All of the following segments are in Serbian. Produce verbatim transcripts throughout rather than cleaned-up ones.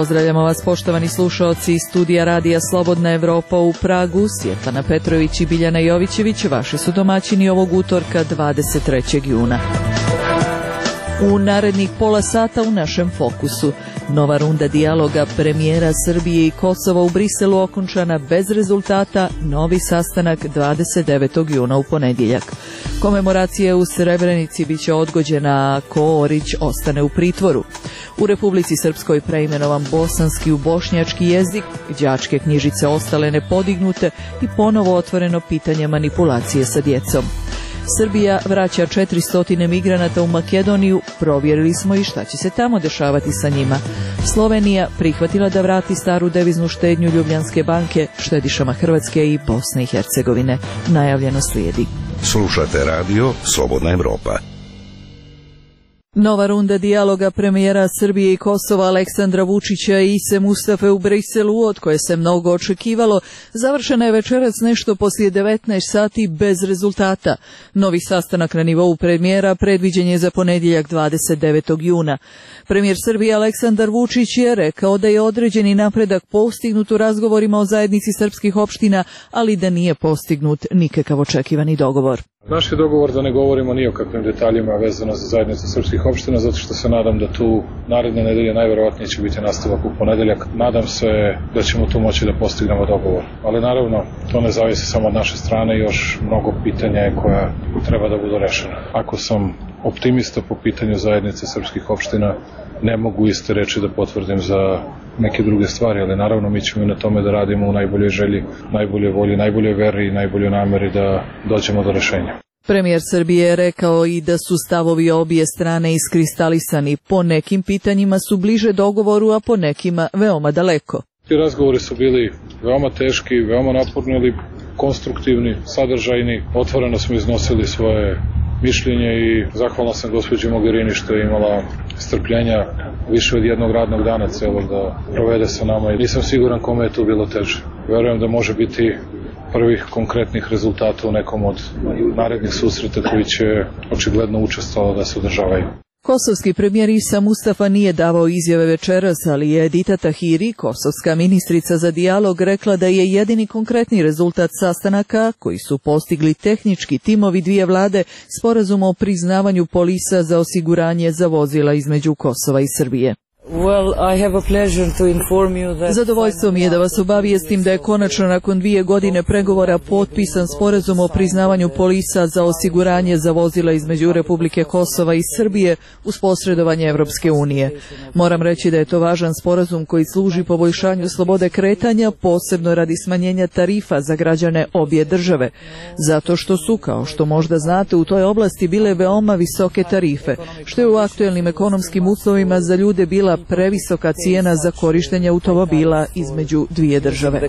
Pozdravljamo vas, poštovani slušaoci iz studija Radija Slobodna Evropa u Pragu. Svjetlana Petrović i Biljana Jovićević vaši su domaćini ovog utorka dvadeset trećeg juna. U narednih pola sata u našem fokusu nova runda dijaloga premijera Srbije i Kosova u Briselu okončana bez rezultata, novi sastanak dvadeset devetog juna u ponedjeljak. Komemoracija u Srebrenici biće odgođena ako Orić ostane u pritvoru. U Republici Srpskoj preimenovan bosanski u bošnjački jezik, đačke knjižice ostale nepodignute i ponovo otvoreno pitanje manipulacije sa djecom. Srbija vraća četiristo migranata u Makedoniju, provjerili smo i šta će se tamo dešavati sa njima. Slovenija prihvatila da vrati staru deviznu štednju Ljubljanske banke štedišama Hrvatske i Bosne i Hercegovine. Najavljeno slijedi. Slušate radio Slobodna Evropa. Nova runda dijaloga premijera Srbije i Kosova Aleksandra Vučića i Ise Mustafe u Briselu, od koje se mnogo očekivalo, završena je večeras nešto poslije devetnaest sati bez rezultata. Novi sastanak na nivou premijera predviđen je za ponedjeljak dvadeset devetog juna. Premijer Srbije Aleksandar Vučić je rekao da je određeni napredak postignut u razgovorima o zajednici srpskih opština, ali da nije postignut nikakav očekivani dogovor. Naš je dogovor da ne govorimo ni o kakvim detaljima vezano za zajednicu srpskih opština, zato što se nadam da tu naredne nedelje najverovatnije će biti nastavak u ponedeljak. Nadam se da ćemo tu moći da postignemo dogovor. Ali naravno, to ne zavisi samo od naše strane, još mnogo pitanja je koja treba da budu rešena. Ako sam optimista po pitanju zajednice srpskih opština, ne mogu iste reči da potvrdim za neke druge stvari, ali naravno mi ćemo i na tome da radimo u najboljoj želji, najboljoj volji, najboljoj veri i najboljoj nameri da dođemo do rešenja. Premijer Srbije je rekao i da su stavovi obje strane iskristalisani. Po nekim pitanjima su bliže dogovoru, a po nekima veoma daleko. Ti razgovori su bili veoma teški, veoma naporni, ali konstruktivni, sadržajni. Otvoreno smo iznosili svoje mišljenje i zahvalna sam gospođi Mogherini što je imala strpljenja više od jednog radnog dana celog da provede sa nama i nisam siguran kome je tu bilo teže. Verujem da može biti prvih konkretnih rezultata u nekom od narednih susreta koji će očigledno učestvovati da se održavaju. Kosovski premijer Isa Mustafa nije davao izjave večeras, ali je Edita Tahiri, kosovska ministrica za dijalog, rekla da je jedini konkretni rezultat sastanaka, koji su postigli tehnički timovi dvije vlade, sporazum o priznavanju polisa za osiguranje za vozila između Kosova i Srbije. Well, I have a pleasure to inform you that... Zadovoljstvo mi je da vas obavijestim da je konačno nakon dvije godine pregovora potpisan sporazum o priznavanju polisa za osiguranje za vozila između Republike Kosova i Srbije uz posredovanje Evropske unije. Moram reći da je to važan sporazum koji služi poboljšanju slobode kretanja, posebno radi smanjenja tarifa za građane obje države. Zato što su, kao što možda znate, u toj oblasti bile veoma visoke tarife, što je u aktuelnim ekonomskim uslovima za ljude bila previsoka cijena za korištenje automobila između dvije države.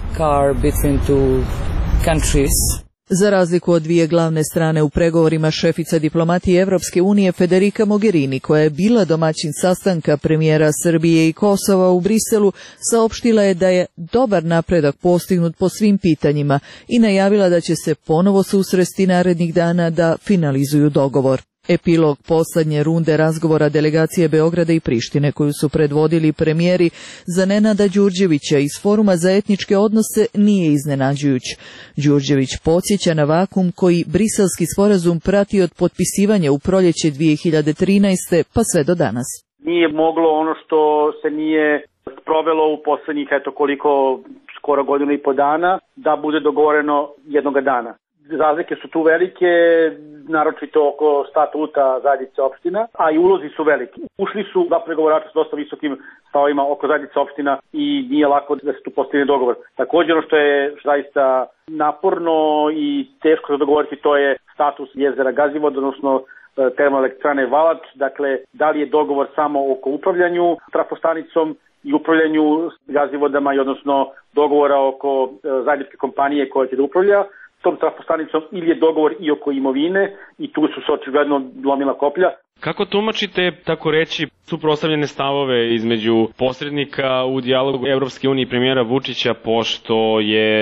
Za razliku od dvije glavne strane u pregovorima, šefica diplomatije Evropske unije Federica Mogherini, koja je bila domaćin sastanka premijera Srbije i Kosova u Briselu, saopštila je da je dobar napredak postignut po svim pitanjima i najavila da će se ponovo susresti narednih dana da finalizuju dogovor. Epilog poslednje runde razgovora delegacije Beograda i Prištine, koju su predvodili premijeri, za Nenada Đurđevića iz Foruma za etničke odnose nije iznenađujuć. Đurđević podsjeća na vakum koji briselski sporazum prati od potpisivanja u proljeće dvije hiljade trinaeste pa sve do danas. Nije moglo ono što se nije sprovelo u poslednjih eto koliko skoro godinu i po dana da bude dogovoreno jednoga dana. Razlike su tu velike, naročito oko statuta zajednice opština, a i ulozi su veliki. Ušli su dva pregovarača s dosta visokim stavovima oko zajednice opština i nije lako da se tu postigne dogovor. Također ono što je zaista naporno i teško za dogovoriti, to je status jezera Gazivod, odnosno termoelektrane Valač. Dakle, da li je dogovor samo oko upravljanju trafostanicom i upravljanju gazivodama, i odnosno dogovora oko zajedničke kompanije koja će da upravlja tom trafostanicom, ili je dogovor i oko imovine, i tu su se očigledno lomila koplja. Kako tumačite, tako reći, suprotstavljene stavove između posrednika u dijalogu Evropske unije i premijera Vučića, pošto je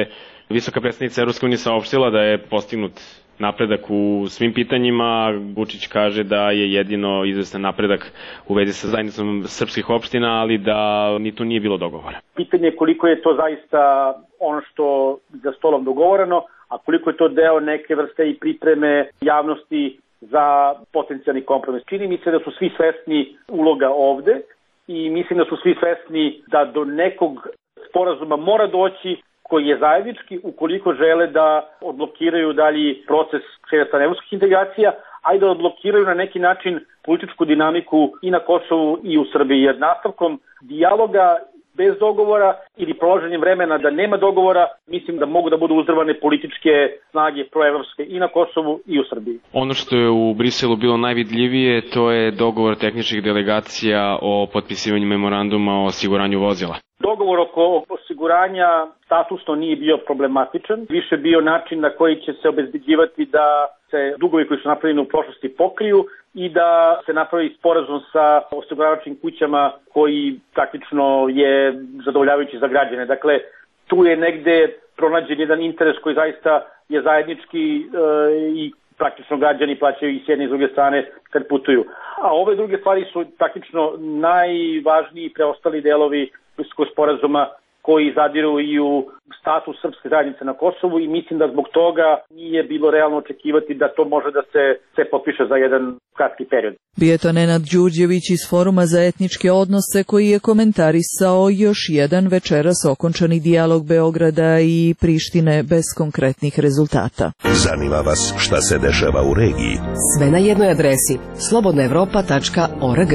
Visoka predstavnica Evropske unije saopštila da je postignut napredak u svim pitanjima. Vučić kaže da je jedino izvestan napredak u vezi sa zajednicom srpskih opština, ali da ni tu nije bilo dogovora. Pitanje je koliko je to zaista ono što za stolom dogovoreno, a koliko je to deo neke vrste i pripreme javnosti za potencijalni kompromis. Čini mi se da su svi svesni uloga ovde i mislim da su svi svesni da do nekog sporazuma mora doći koji je zajednički ukoliko žele da odblokiraju dalji proces širjenja evropskih integracija, a i da odblokiraju na neki način političku dinamiku i na Kosovu i u Srbiji. Jer nastavkom dijaloga bez dogovora ili prolaženjem vremena da nema dogovora, mislim da mogu da budu uzdrvane političke snage proevropske i na Kosovu i u Srbiji. Ono što je u Briselu bilo najvidljivije, to je dogovor tehničkih delegacija o potpisivanju memoranduma o osiguranju vozila. Dogovor oko osiguranja statusno nije bio problematičan, više bio način na koji će se obezbeđivati da se dugovi koji su napravljeni u prošlosti pokriju i da se napravi sporazum sa osiguravačkim kućama koji praktično je zadovoljavajući za građane. Dakle, tu je negde pronađen jedan interes koji zaista je zajednički e, i praktično građani plaćaju i s jedne i s druge strane kad putuju. A ove druge stvari su praktično najvažniji preostali delovi Briselskog sporazuma koji zadiru i u status srpske zajednice na Kosovu i mislim da zbog toga nije bilo realno očekivati da to može da se, se potpiše za jedan kratki period. Bio je to Nenad Đurđević iz Foruma za etničke odnose koji je komentarisao još jedan večeras okončani dijalog Beograda i Prištine bez konkretnih rezultata. Zanima vas šta se dešava u regiji? Sve na jednoj adresi slobodna evropa tačka org.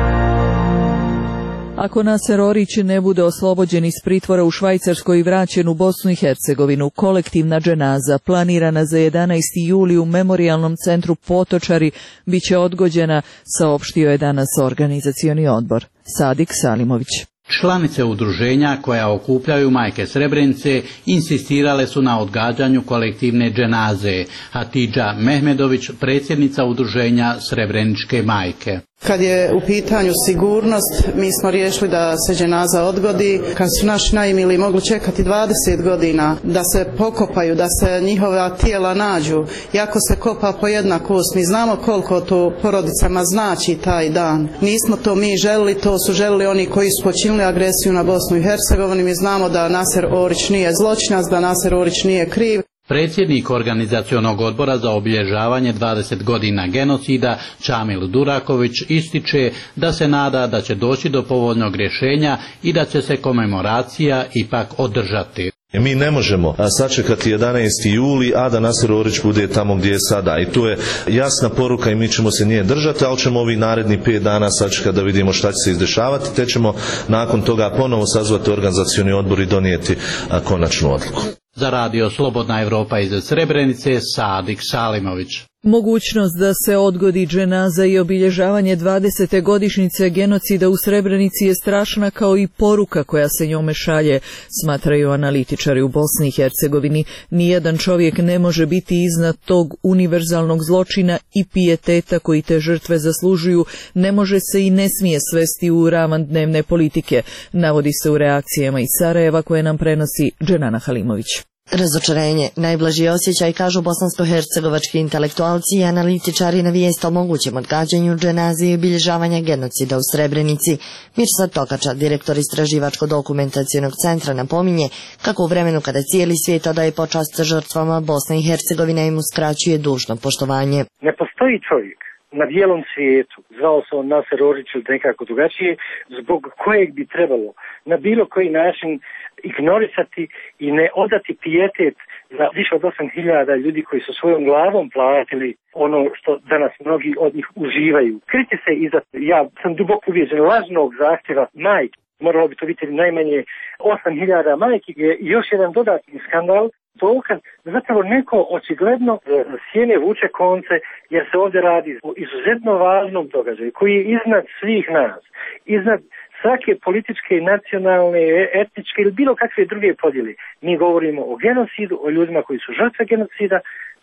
Ako Naser Orić ne bude oslobođen iz pritvora u Švajcarskoj i vraćen u Bosnu i Hercegovinu, kolektivna dženaza planirana za jedanaesti juli u Memorijalnom centru Potočari biće odgođena, saopštio je danas organizacioni odbor. Sadik Salimović. Članice udruženja koja okupljaju majke Srebrenice insistirale su na odgađanju kolektivne dženaze. Hatidža Mehmedović, predsjednica udruženja Srebreničke majke. Kad je u pitanju sigurnost, mi smo riješili da se dženaza odgodi. Kad su naši najmiliji mogli čekati dvadeset godina da se pokopaju, da se njihova tijela nađu, iako se kopa po jednakost, mi znamo koliko to porodicama znači taj dan. Nismo to mi želili, to su želili oni koji su počinili agresiju na Bosnu i Hercegovinu. Mi znamo da Naser Orić nije zločinac, da Naser Orić nije kriv. Predsjednik organizacionog odbora za obilježavanje dvadeset godina genocida Čamil Duraković ističe da se nada da će doći do povoljnog rješenja i da će se komemoracija ipak održati. Mi ne možemo sačekati jedanaesti juli, a da Naser Orić bude tamo gdje je sada. I tu je jasna poruka i mi ćemo se nje držati, ali ćemo ovi naredni pet dana sačekati da vidimo šta će se izdešavati, te ćemo nakon toga ponovo sazvati organizacioni odbor i donijeti konačnu odluku. Za radio Slobodna Evropa iz Srebrenice, Sadik Salimović. Mogućnost da se odgodi dženaza i obilježavanje dvadesete godišnjice genocida u Srebrenici je strašna kao i poruka koja se njome šalje, smatraju analitičari u Bosni i Hercegovini. Nijedan čovjek ne može biti iznad tog univerzalnog zločina i pijeteta koji te žrtve zaslužuju, ne može se i ne smije svesti u ravan dnevne politike, navodi se u reakcijama iz Sarajeva koje nam prenosi Dženana Halimović. Razočarenje, najblaži osjećaj, kažu bosansko-hercegovački intelektualci i analitičari na vijest o mogućem odgađanju dženaze i obilježavanja genocida u Srebrenici. Mirsad Tokača, direktor istraživačko-dokumentacionog centra, napominje kako u vremenu kada cijeli svijet odaje počast žrtvama, Bosna i Hercegovina im uskraćuje dužno poštovanje. Ne postoji čovjek na bijelom svijetu, zvao se on Naser Orić ili nekako drugačije, zbog kojeg bi trebalo na bilo koji način ignorisati i ne odati pijetet za više od osam hiljada ljudi koji su svojom glavom platili ono što danas mnogi od njih uživaju. Kriti se iza, ja sam duboko uvjeđen, lažnog zahtjeva majke. Moralo bi to biti najmanje osam hiljada majki. Je još jedan dodatni skandal, dokaz da zapravo neko očigledno sjene vuče konce, jer se ovdje radi o izuzetno važnom događaju koji je iznad svih nas, iznad svake političke, nacionalne, etničke ili bilo kakve druge podjele. Mi govorimo o genocidu, o ljudima koji su žrtve genocida, o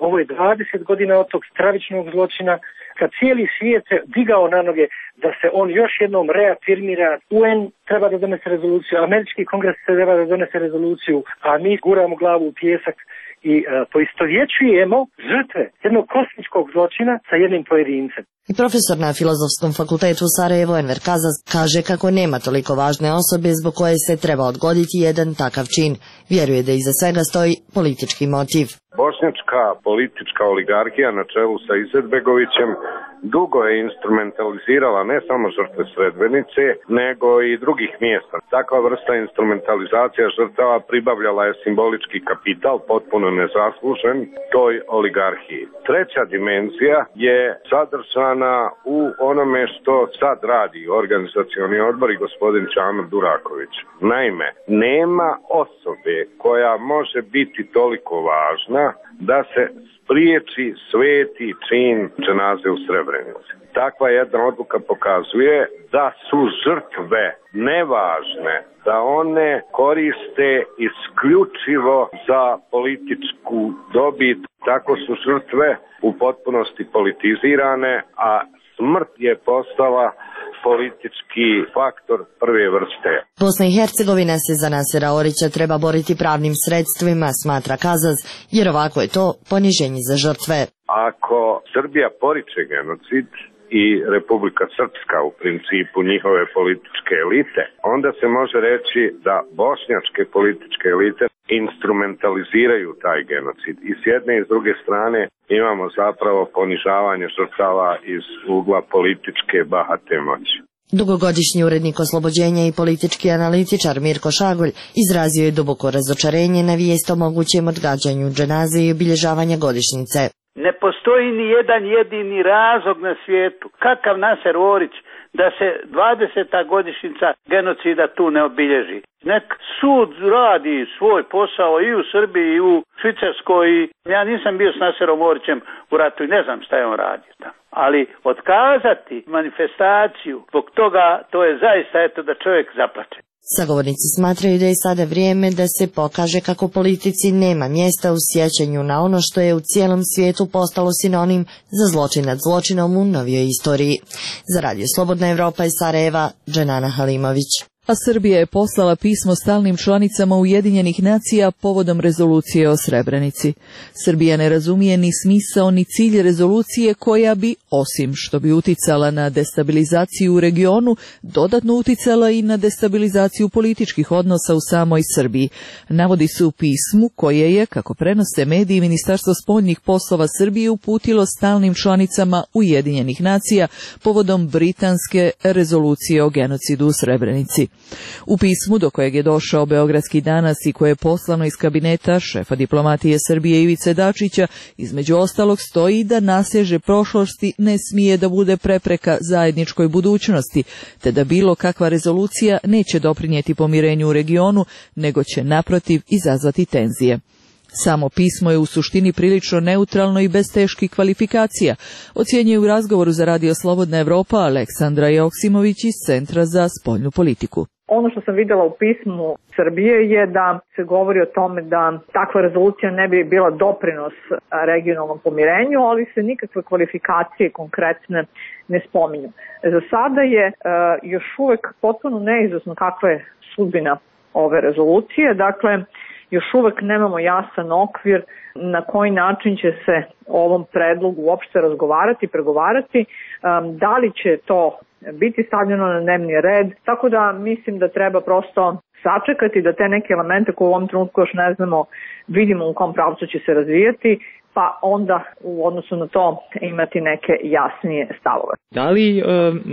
Ovo je dvadeset godina od tog stravičnog zločina, kad cijeli svijet se digao na noge da se on još jednom reafirmira. U en treba da donese rezoluciju, američki kongres treba da donese rezoluciju, a mi guramo glavu u pijesak i uh, poistovjećujemo žrtve jednog kosmičkog zločina sa jednim pojedincem. I profesor na Filozofskom fakultetu u Sarajevu Enver Kazas kaže kako nema toliko važne osobe zbog koje se treba odgoditi jedan takav čin. Vjeruje da iza svega stoji politički motiv. Bošnjačka politička oligarhija na čelu sa Izetbegovićem dugo je instrumentalizirala ne samo žrtve Srebrenice, nego i drugih mjesta. Takva vrsta instrumentalizacija žrtava pribavljala je simbolički kapital, potpuno nezaslužen, toj oligarhiji. Treća dimenzija je sadržana u onome što sad radi organizacioni odbor i gospodin Čamil Duraković. Naime, nema osobe koja može biti toliko važna da se spriječi sveti čin dženaze u Srebrenici. Takva jedna odluka pokazuje da su žrtve nevažne, da one koriste isključivo za političku dobit. Tako su žrtve u potpunosti politizirane, a smrt je postala politički faktor prve vrste. Bosna i Hercegovina se za Nasera Orića treba boriti pravnim sredstvima, smatra Kazaz, jer ovako je to poniženje za žrtve. Ako Srbija poriče genocid i Republika Srpska u principu njihove političke elite, onda se može reći da bošnjačke političke elite instrumentaliziraju taj genocid. I s jedne i s druge strane imamo zapravo ponižavanje žrtava iz ugla političke bahate moći. Dugogodišnji urednik Oslobođenja i politički analitičar Mirko Šagulj izrazio je duboko razočarenje na vijest o mogućem odgađanju dženaze i obilježavanja godišnjice. Ne postoji ni jedan jedini razlog na svijetu kakav Naser Orić da se dvadeseta godišnjica genocida tu ne obilježi. Nek sud radi svoj posao i u Srbiji i u Švicarskoj. Ja nisam bio s Naserom Orićem u ratu i ne znam šta je on radio tamo. Ali otkazati manifestaciju zbog toga, to je zaista eto da čovjek zaplače. Sagovornici smatraju da je sada vrijeme da se pokaže kako politici nema mjesta u sjećanju na ono što je u cijelom svijetu postalo sinonim za zločin nad zločinom u novijoj istoriji. Za Radio Slobodna Evropa iz Sarajeva, Dženana Halimović. A Srbija je poslala pismo stalnim članicama Ujedinjenih nacija povodom rezolucije o Srebrenici. Srbija ne razumije ni smisao ni cilj rezolucije koja bi, osim što bi uticala na destabilizaciju u regionu, dodatno uticala i na destabilizaciju političkih odnosa u samoj Srbiji. Navodi se u pismu koje je, kako prenose mediji, Ministarstvo spoljnih poslova Srbije uputilo stalnim članicama Ujedinjenih nacija povodom britanske rezolucije o genocidu u Srebrenici. U pismu do kojeg je došao Beogradski danas i koje je poslano iz kabineta šefa diplomatije Srbije Ivice Dačića, između ostalog stoji da nasljeđe prošlosti ne smije da bude prepreka zajedničkoj budućnosti, te da bilo kakva rezolucija neće doprinijeti pomirenju u regionu, nego će naprotiv izazvati tenzije. Samo pismo je u suštini prilično neutralno i bez teških kvalifikacija, ocjenjuje u razgovoru za Radio Slobodna Evropa Aleksandra Joksimović iz Centra za spoljnu politiku. Ono što sam vidjela u pismu Srbije je da se govori o tome da takva rezolucija ne bi bila doprinos regionalnom pomirenju, ali se nikakve kvalifikacije konkretne ne spominju. Za sada je uh, još uvek potpuno neizvjesno kakva je sudbina ove rezolucije, dakle još uvek nemamo jasan okvir na koji način će se o ovom predlogu uopšte razgovarati, pregovarati, um, da li će to biti stavljeno na dnevni red, tako da mislim da treba prosto sačekati da te neke elemente koje u ovom trenutku još ne znamo vidimo u kom pravcu će se razvijati, pa onda u odnosu na to imati neke jasnije stavove. Da li e,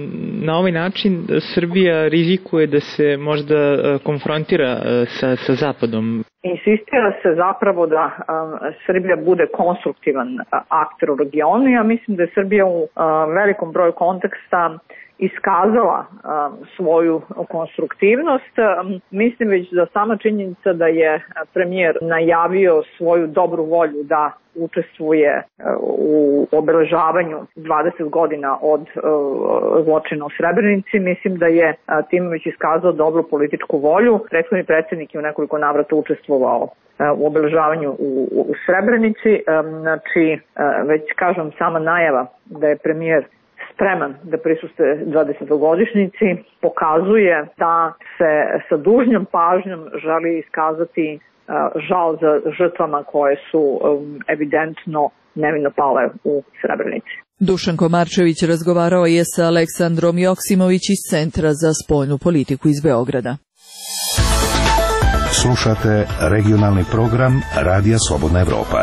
na ovaj način Srbija rizikuje da se možda e, konfrontira e, sa, sa Zapadom? Insistira se zapravo da um, Srbija bude konstruktivan uh, akter u regionu. Ja mislim da je Srbija u uh, velikom broju konteksta iskazala um, svoju konstruktivnost. Um, mislim već da sama činjenica da je premijer najavio svoju dobru volju da učestvuje uh, u obeležavanju dvadeset godina od uh, zločina u Srebrenici, mislim da je uh, time već iskazao dobru političku volju. Prethodni predsjednik je u nekoliko navrata učestvovao učestvovao u obeležavanju u, u Srebrenici. Znači, već kažem, sama najava da je premijer spreman da prisustuje dvadesetogodišnjici pokazuje da se sa dužnom pažnjom želi iskazati žal za žrtvama koje su evidentno nevino pale u Srebrenici. Dušan Komarčević razgovarao je sa Aleksandrom Joksimović iz Centra za spoljnu politiku iz Beograda. Slušate regionalni program Radija Slobodna Evropa.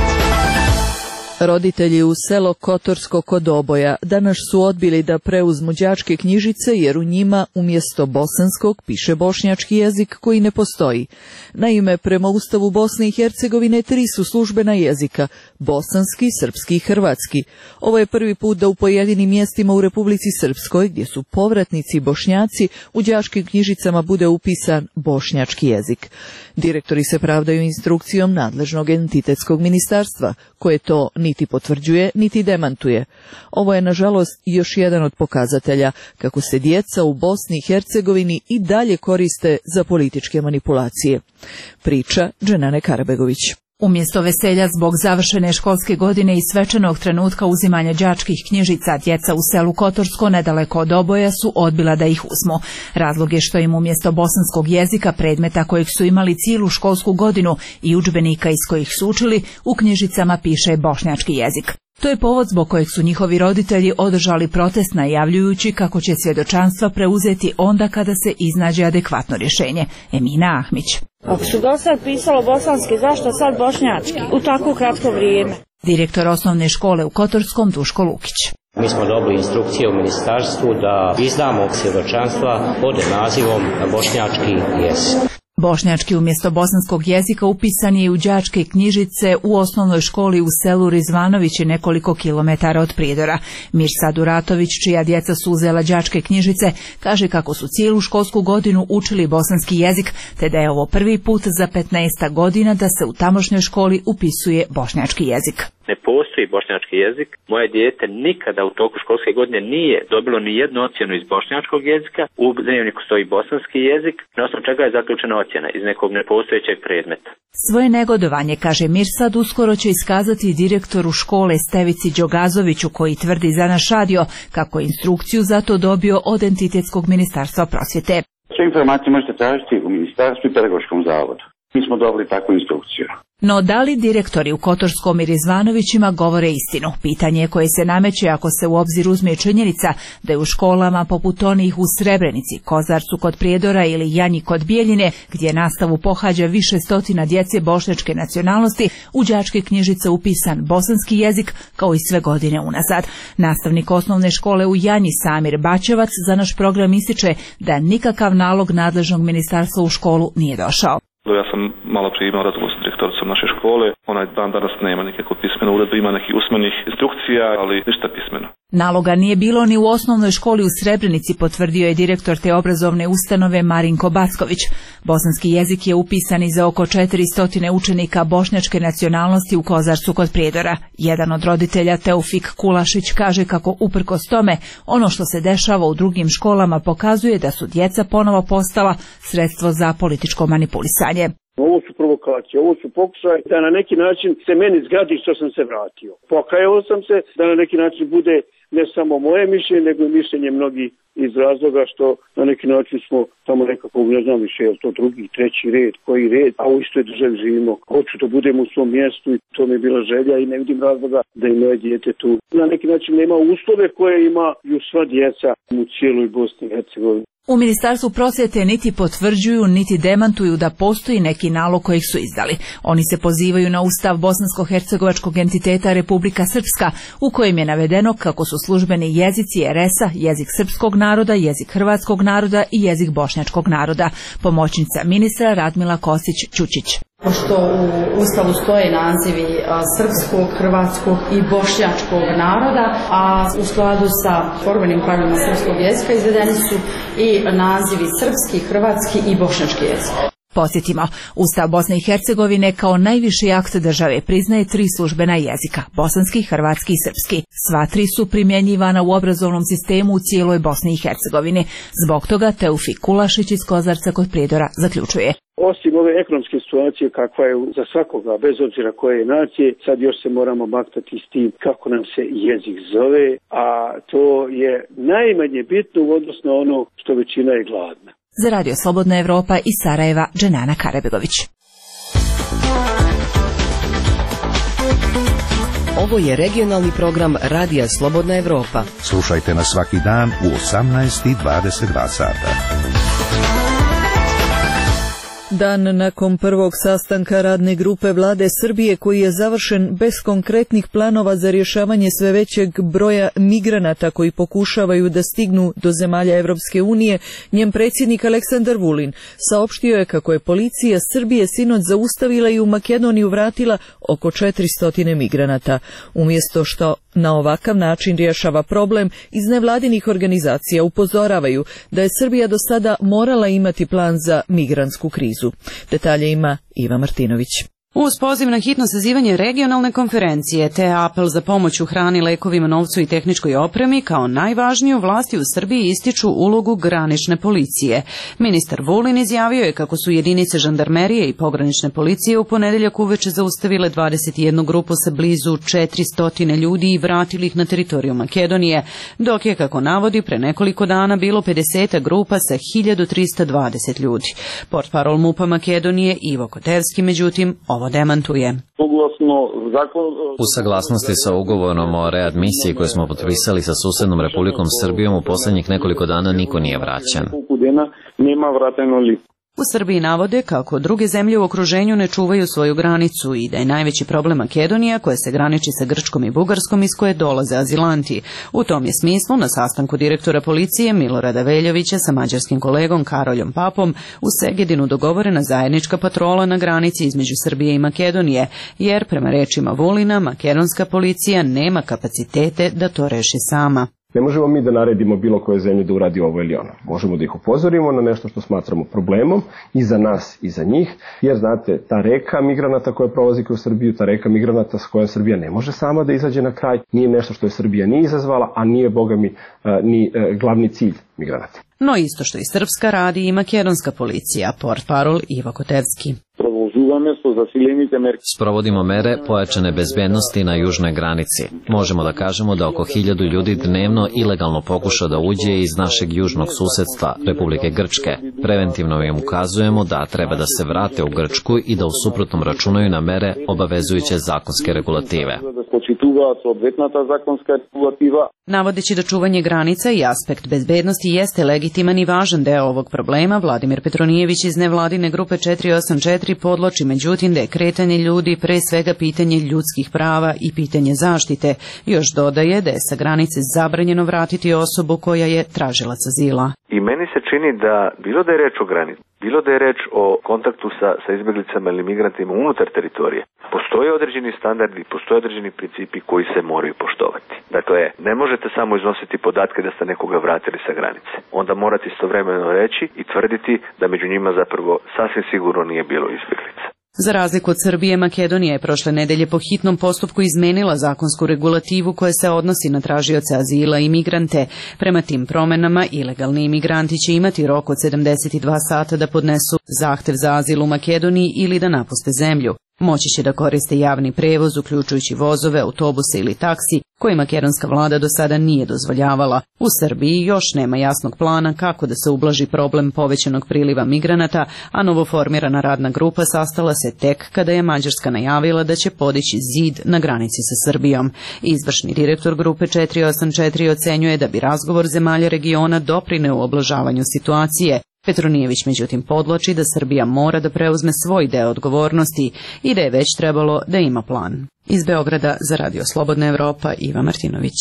Roditelji u selo Kotorsko kod Oboja danas su odbili da preuzmu đačke knjižice jer u njima umjesto bosanskog piše bošnjački jezik koji ne postoji. Naime, prema Ustavu Bosne i Hercegovine tri su službena jezika, bosanski, srpski i hrvatski. Ovo je prvi put da u pojedinim mjestima u Republici Srpskoj, gdje su povratnici Bošnjaci, u đačkim knjižicama bude upisan bošnjački jezik. Direktori se pravdaju instrukcijom nadležnog entitetskog ministarstva, koje to niti potvrđuje, niti demantuje. Ovo je, nažalost, još jedan od pokazatelja kako se djeca u Bosni i Hercegovini i dalje koriste za političke manipulacije. Priča Dženane Karabegović. Umjesto veselja zbog završene školske godine i svečanog trenutka uzimanja đačkih knjižica, djeca u selu Kotorsko nedaleko od Oboja su odbila da ih uzmu. Razlog je što im umjesto bosanskog jezika, predmeta kojeg su imali cijelu školsku godinu i udžbenika iz kojih su učili, u knjižicama piše bošnjački jezik. To je povod zbog kojeg su njihovi roditelji održali protest najavljujući kako će svjedočanstva preuzeti onda kada se iznađe adekvatno rješenje. Emina Ahmić. Ako su do sad pisalo bosanski, zašto sad bošnjački u tako kratko vrijeme? Direktor osnovne škole u Kotorskom Duško Lukić. Mi smo dobili instrukcije u ministarstvu da izdamo svjedočanstva pod nazivom bošnjački jezik. Bošnjački umjesto bosanskog jezika upisan je u đačke knjižice u osnovnoj školi u selu Rizvanovići nekoliko kilometara od Prijedora. Mirsad Uratović, čija djeca su uzela đačke knjižice, kaže kako su cijelu školsku godinu učili bosanski jezik, te da je ovo prvi put za petnaest godina da se u tamošnjoj školi upisuje bošnjački jezik. Ne postoji bošnjački jezik. Moje dijete nikada u toku školske godine nije dobilo ni jednu ocjenu iz bošnjačkog jezika. U dnevniku stoji bosanski jezik, na osnovu čega je zaključena ocjena iz nekog nepostojećeg predmeta. Svoje negodovanje, kaže Mirsad, uskoro će iskazati direktoru škole Stevici Đogazoviću, koji tvrdi za naš radio kako je instrukciju za to dobio od entitetskog ministarstva prosvjete. Sve informacije možete tražiti u ministarstvu i pedagoškom zavodu. Mi smo dobili takvu instrukciju. No da li direktori u Kotorskom i Rizvanovićima govore istinu? Pitanje koje se nameće ako se u obzir uzme činjenica da je u školama poput onih u Srebrenici, Kozarcu kod Prijedora ili Janji kod Bijeljine, gdje nastavu pohađa više stotina djece bošnjačke nacionalnosti, u đačke knjižice upisan bosanski jezik kao i sve godine unazad. Nastavnik osnovne škole u Janji Samir Bačevac za naš program ističe da nikakav nalog nadležnog ministarstva u školu nije došao. Ja sam malo prije imao razgovor s direktoricom naše škole, onaj dan danas nema nikakvu pismenu uredbu, ima nekih usmenih instrukcija, ali ništa pismeno. Naloga nije bilo ni u osnovnoj školi u Srebrenici, potvrdio je direktor te obrazovne ustanove Marinko Backović. Bosanski jezik je upisan i za oko četiristo učenika bošnjačke nacionalnosti u Kozarcu kod Prijedora. Jedan od roditelja, Teufik Kulašić, kaže kako uprkos tome ono što se dešava u drugim školama pokazuje da su djeca ponovo postala sredstvo za političko manipulisanje. Ovo su provokacije, ovo su pokušaj da na neki način se meni zgradi što sam se vratio. Pokajao sam se da na neki način bude ne samo moje mišljenje, nego i mišljenje mnogi iz razloga što na neki način smo tamo nekako, ne znam više, je li to drugi, treći red, koji red, a u istoj državi živimo. Hoću da budem u svom mjestu i to mi je bila želja i ne vidim razloga da i moje dijete tu na neki način nema uslove koje imaju sva djeca u cijeloj Bosni i Hercegovini. U Ministarstvu prosvjete niti potvrđuju, niti demantuju da postoji neki nalog kojeg su izdali. Oni se pozivaju na Ustav bosansko-hercegovačkog entiteta Republika Srpska, u kojem je navedeno kako su službeni jezici er es a jezik srpskog naroda, jezik hrvatskog naroda i jezik bošnjačkog naroda. Pomoćnica ministra Radmila Kostić-Ćučić. Pošto u Ustavu stoje nazivi srpskog, hrvatskog i bošnjačkog naroda, a u skladu sa formalnim pravilima srpskog jezika izvedeni su i nazivi srpski, hrvatski i bošnjački jezik. Podsjetimo, Ustav Bosne i Hercegovine kao najviši akt države priznaje tri službena jezika, bosanski, hrvatski i srpski. Sva tri su primjenjivana u obrazovnom sistemu u cijeloj Bosni i Hercegovini. Zbog toga Teufik Kulašić iz Kozarca kod Prijedora zaključuje. osim ove ekonomske situacije kakva je za svakoga, bez obzira koje je nacije, sad još se moramo maktati s tim kako nam se jezik zove, a to je najmanje bitno u odnosu na ono što većina je gladna. Za Radio Slobodna Evropa iz Sarajeva, Dženana Karabegović. Ovo je regionalni program Radija Slobodna Evropa. Slušajte nas svaki dan u osamnaest i dvadeset dva sata. Dan nakon prvog sastanka radne grupe vlade Srbije koji je završen bez konkretnih planova za rješavanje sve većeg broja migranata koji pokušavaju da stignu do zemalja Evropske unije, njen predsjednik Aleksandar Vulin saopštio je kako je policija Srbije sinoć zaustavila i u Makedoniju vratila oko četiristo migranata. Umjesto što na ovakav način rješava problem, iz nevladinih organizacija upozoravaju da je Srbija do sada morala imati plan za migrantsku krizu. Detalje ima Iva Martinović. Uz poziv na hitno sazivanje regionalne konferencije te apel za pomoć u hrani, lekovima, novcu i tehničkoj opremi, kao najvažniju vlasti u Srbiji ističu ulogu granične policije. Ministar Vulin izjavio je kako su jedinice žandarmerije i pogranične policije u ponedeljak uveče zaustavile dvadeset jednu grupu sa blizu četiristo ljudi i vratili ih na teritoriju Makedonije, dok je, kako navodi, pre nekoliko dana bilo pedeset grupa sa hiljadu trista dvadeset ljudi. Portparol MUP-a Makedonije Ivo Koterski, međutim, ovo demantuje. U saglasnosti sa ugovorom o readmisiji koji smo potpisali sa susednom Republikom Srbijom, u posljednjih nekoliko dana niko nije vraćan. U Srbiji navode kako druge zemlje u okruženju ne čuvaju svoju granicu i da je najveći problem Makedonija, koja se graniči sa Grčkom i Bugarskom, iz koje dolaze azilanti. U tom je smislu na sastanku direktora policije Milorada Veljovića sa mađarskim kolegom Karoljom Papom u Segedinu dogovorena zajednička patrola na granici između Srbije i Makedonije, jer prema rečima Vulina makedonska policija nema kapacitete da to reši sama. Ne možemo mi da naredimo bilo koje zemlje da uradi ovo ili ono. Možemo da ih upozorimo na nešto što smatramo problemom i za nas i za njih, jer znate, ta reka migranata koja prolazi kroz Srbiju, ta reka migranata s kojom Srbija ne može sama da izađe na kraj, nije nešto što je Srbija ni izazvala, a nije, boga mi, ni glavni cilj migranata. No isto što i srpska radi i makedonska policija, portparol Ivo Koterski. Sprovodimo mere pojačane bezbednosti na južnoj granici. Možemo da kažemo da oko hiljadu ljudi dnevno ilegalno pokuša da uđe iz našeg južnog susedstva, Republike Grčke. Preventivno im ukazujemo da treba da se vrate u Grčku i da u suprotnom računaju na mere obavezujuće zakonske regulative. Navodeći da čuvanje granica i aspekt bezbednosti jeste legitiman i važan deo ovog problema, Vladimir Petronijević iz nevladine grupe četiri osam četiri podloči međutim da je kretanje ljudi pre svega pitanje ljudskih prava i pitanje zaštite. Još dodaje da je sa granice zabranjeno vratiti osobu koja je tražilac azila. I meni se čini da bilo da je reč o granici, bilo da je reč o kontaktu sa, sa izbjeglicama ili migrantima unutar teritorije, postoje određeni standardi, postoje određeni principi koji se moraju poštovati. Dakle, ne možete samo iznositi podatke da ste nekoga vratili sa granice. Onda morate istovremeno reći i tvrditi da među njima zapravo sasvim sigurno nije bilo izbjeglica. Za razliku od Srbije, Makedonija je prošle nedelje po hitnom postupku izmenila zakonsku regulativu koja se odnosi na tražioce azila i migrante. Prema tim promenama, ilegalni imigranti će imati rok od sedamdeset dva sata da podnesu zahtev za azil u Makedoniji ili da napuste zemlju. Moći će da koriste javni prevoz, uključujući vozove, autobuse ili taksi, koje makedonska vlada do sada nije dozvoljavala. U Srbiji još nema jasnog plana kako da se ublaži problem povećanog priliva migranata, a novoformirana radna grupa sastala se tek kada je Mađarska najavila da će podići zid na granici sa Srbijom. Izvršni direktor grupe četiri osam četiri ocenjuje da bi razgovor zemalja regiona doprineo u oblažavanju situacije. Petronijević međutim podloči da Srbija mora da preuzme svoj deo odgovornosti i da je već trebalo da ima plan. Iz Beograda za Radio Slobodna Evropa, Iva Martinović.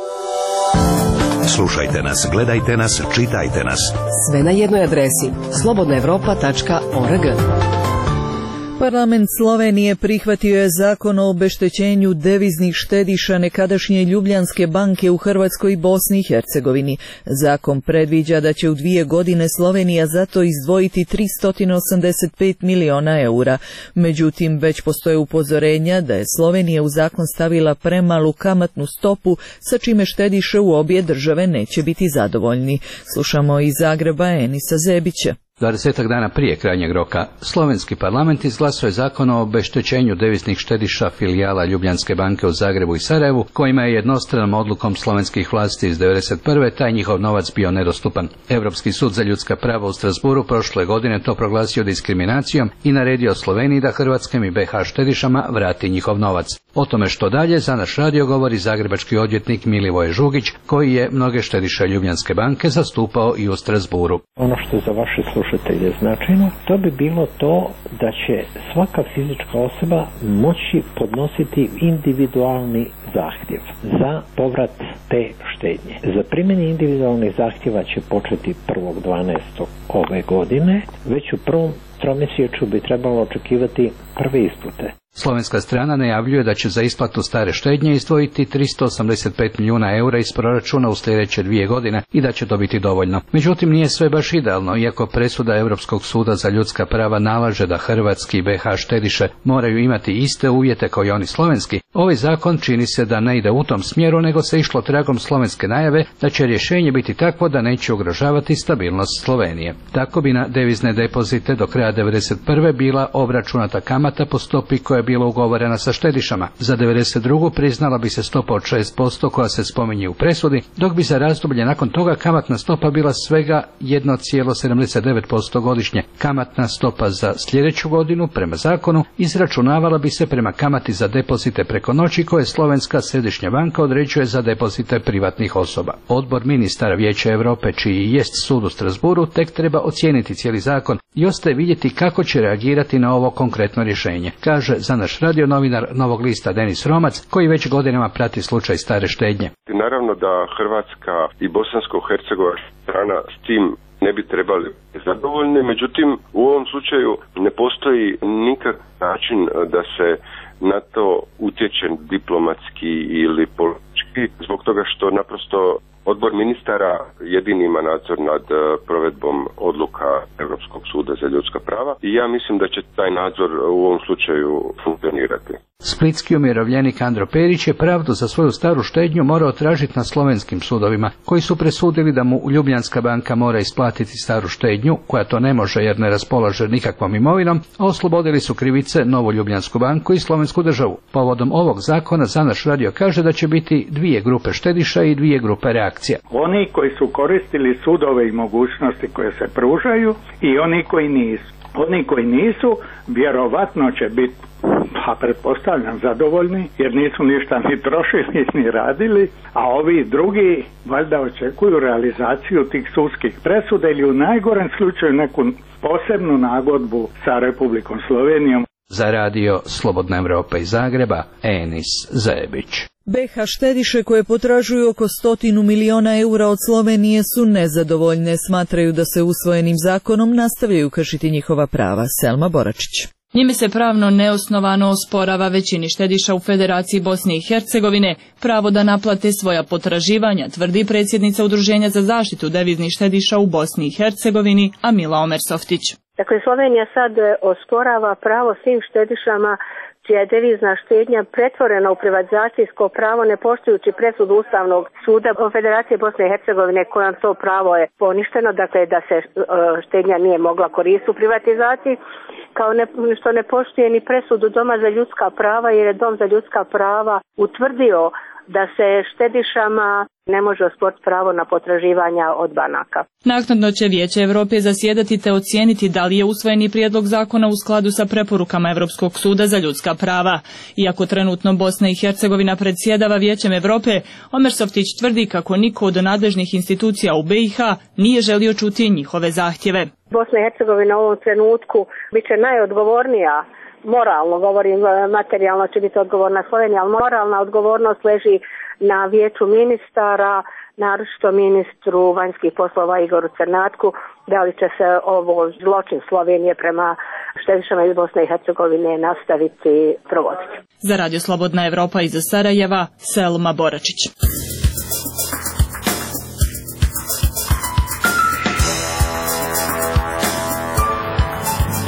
Slušajte nas, gledajte nas, čitajte nas. Sve na jednoj adresi slobodna evropa tačka org. Parlament Slovenije prihvatio je zakon o obeštećenju deviznih štediša nekadašnje Ljubljanske banke u Hrvatskoj i Bosni i Hercegovini. Zakon predviđa da će u dvije godine Slovenija zato izdvojiti tristo osamdeset pet miliona eura. Međutim, već postoje upozorenja da je Slovenija u zakon stavila premalu kamatnu stopu, sa čime štediše u obje države neće biti zadovoljni. Slušamo iz Zagreba Enisa Zebića. Dvadesetak dana prije krajnjeg roka, slovenski parlament izglasao je zakon o obeštećenju deviznih štediša filijala Ljubljanske banke u Zagrebu i Sarajevu, kojima je jednostranom odlukom slovenskih vlasti iz devedeset prve taj njihov novac bio nedostupan. Europski sud za ljudska prava u Strasburu prošle godine to proglasio diskriminacijom i naredio Sloveniji da hrvatskim i be ha štedišama vrati njihov novac. O tome što dalje za naš radio govori zagrebački odvjetnik Milivoje Žugić, koji je mnoge štediše Ljubljanske banke zastupao i u Strasburu. Ono što za vaše slušatelje značajno, to bi bilo to da će svaka fizička osoba moći podnositi individualni zahtjev za povrat te štednje. Zaprimanje individualnih zahtjeva će početi prvog dvanaestog ove godine, već u prvom tromjesečju bi trebalo očekivati prve isplate. Slovenska strana najavljuje da će za isplatu stare štednje izdvojiti tristo osamdeset pet milijuna eura iz proračuna u sljedeće dvije godine i da će to biti dovoljno. Međutim, nije sve baš idealno, iako presuda Europskog suda za ljudska prava nalaže da hrvatski i be ha štediše moraju imati iste uvjete kao i oni slovenski. Ovaj zakon čini se da ne ide u tom smjeru, nego se išlo tragom slovenske najave da će rješenje biti takvo da neće ugrožavati stabilnost Slovenije. Tako bi na devizne depozite do kraja devedeset prve bila obračunata kamata po stopi koja je bila ugovorena sa štedišama. Za devedeset drugu priznala bi se stopa od šest posto koja se spominje u presudi, dok bi za razdoblje nakon toga kamatna stopa bila svega jedan zarez sedamdeset devet posto godišnje. Kamatna stopa za sljedeću godinu prema zakonu izračunavala bi se prema kamati za depozite preko noći koje Slovenska središnja banka određuje za depozite privatnih osoba. Odbor ministara Vijeća Europe, čiji jest sud u Strasburu, tek treba ocijeniti cijeli zakon i ostaje vidjeti kako će reagirati na ovo konkretno rješenje, kaže za naš radio novinar Novog lista Denis Romac, koji već godinama prati slučaj stare štednje. Naravno da Hrvatska i bosansko-hercegovačka strana s tim ne bi trebali biti zadovoljni, međutim u ovom slučaju ne postoji nikakav način da se na to utječe diplomatski ili politički, zbog toga što naprosto Odbor ministara jedini ima nadzor nad provedbom odluka Europskog suda za ljudska prava i ja mislim da će taj nadzor u ovom slučaju funkcionirati. Splitski umirovljenik Andro Perić je pravdu za svoju staru štednju morao tražiti na slovenskim sudovima, koji su presudili da mu Ljubljanska banka mora isplatiti staru štednju, koja to ne može jer ne raspolaže nikakvom imovinom, a oslobodili su krivice Novu Ljubljansku banku i slovensku državu. Povodom ovog zakona za naš radio kaže da će biti dvije grupe štediša i dvije grupe reakcija. Oni koji su koristili sudove i mogućnosti koje se pružaju i oni koji nisu. Oni koji nisu, vjerovatno će biti, pa pretpostavljam, zadovoljni, jer nisu ništa ni trošili ni radili, a ovi drugi valjda očekuju realizaciju tih sudskih presuda ili u najgorem slučaju neku posebnu nagodbu sa Republikom Slovenijom. Za radio Slobodna Evropa iz Zagreba, Enis Zebić. be ha štediše koje potražuju oko stotinu miliona eura od Slovenije su nezadovoljne, smatraju da se usvojenim zakonom nastavljaju kršiti njihova prava. Selma Boračić. Njime se pravno neosnovano osporava većini štediša u Federaciji Bosne i Hercegovine pravo da naplate svoja potraživanja, tvrdi predsjednica Udruženja za zaštitu deviznih štediša u Bosni i Hercegovini, Amila Omersoftić. Dakle, Slovenija sad osporava pravo svim štedišama čija je devizna štednja pretvorena u privatizacijsko pravo ne poštujući presudu Ustavnog suda Federacije Bosne i Hercegovine kojom to pravo je poništeno, dakle da se štednja nije mogla koristiti u privatizaciji, kao ne, što ne poštuje ni presudu Doma za ljudska prava jer je Dom za ljudska prava utvrdio da se štedišama ne može osporiti pravo na potraživanja od banaka. Naknadno će Vijeće Europe zasjedati te ocijeniti da li je usvojeni prijedlog zakona u skladu sa preporukama Europskog suda za ljudska prava. Iako trenutno Bosna i Hercegovina predsjedava Vijećem Europe, Omersoftić tvrdi kako niko od nadležnih institucija u be i ha nije želio čuti njihove zahtjeve. Bosna i Hercegovina u ovom trenutku bit će najodgovornija, moralno govorim, materijalno će biti odgovorna Slovenija, ali moralna odgovornost leži na Vijeću ministara, naročito ministru vanjskih poslova Igoru Crnatku, da li će se ovo zločin Slovenije prema štedišama iz Bosne i Hercegovine nastaviti provoditi. Za Radio Slobodna Evropa iz Sarajeva, Selma Boračić.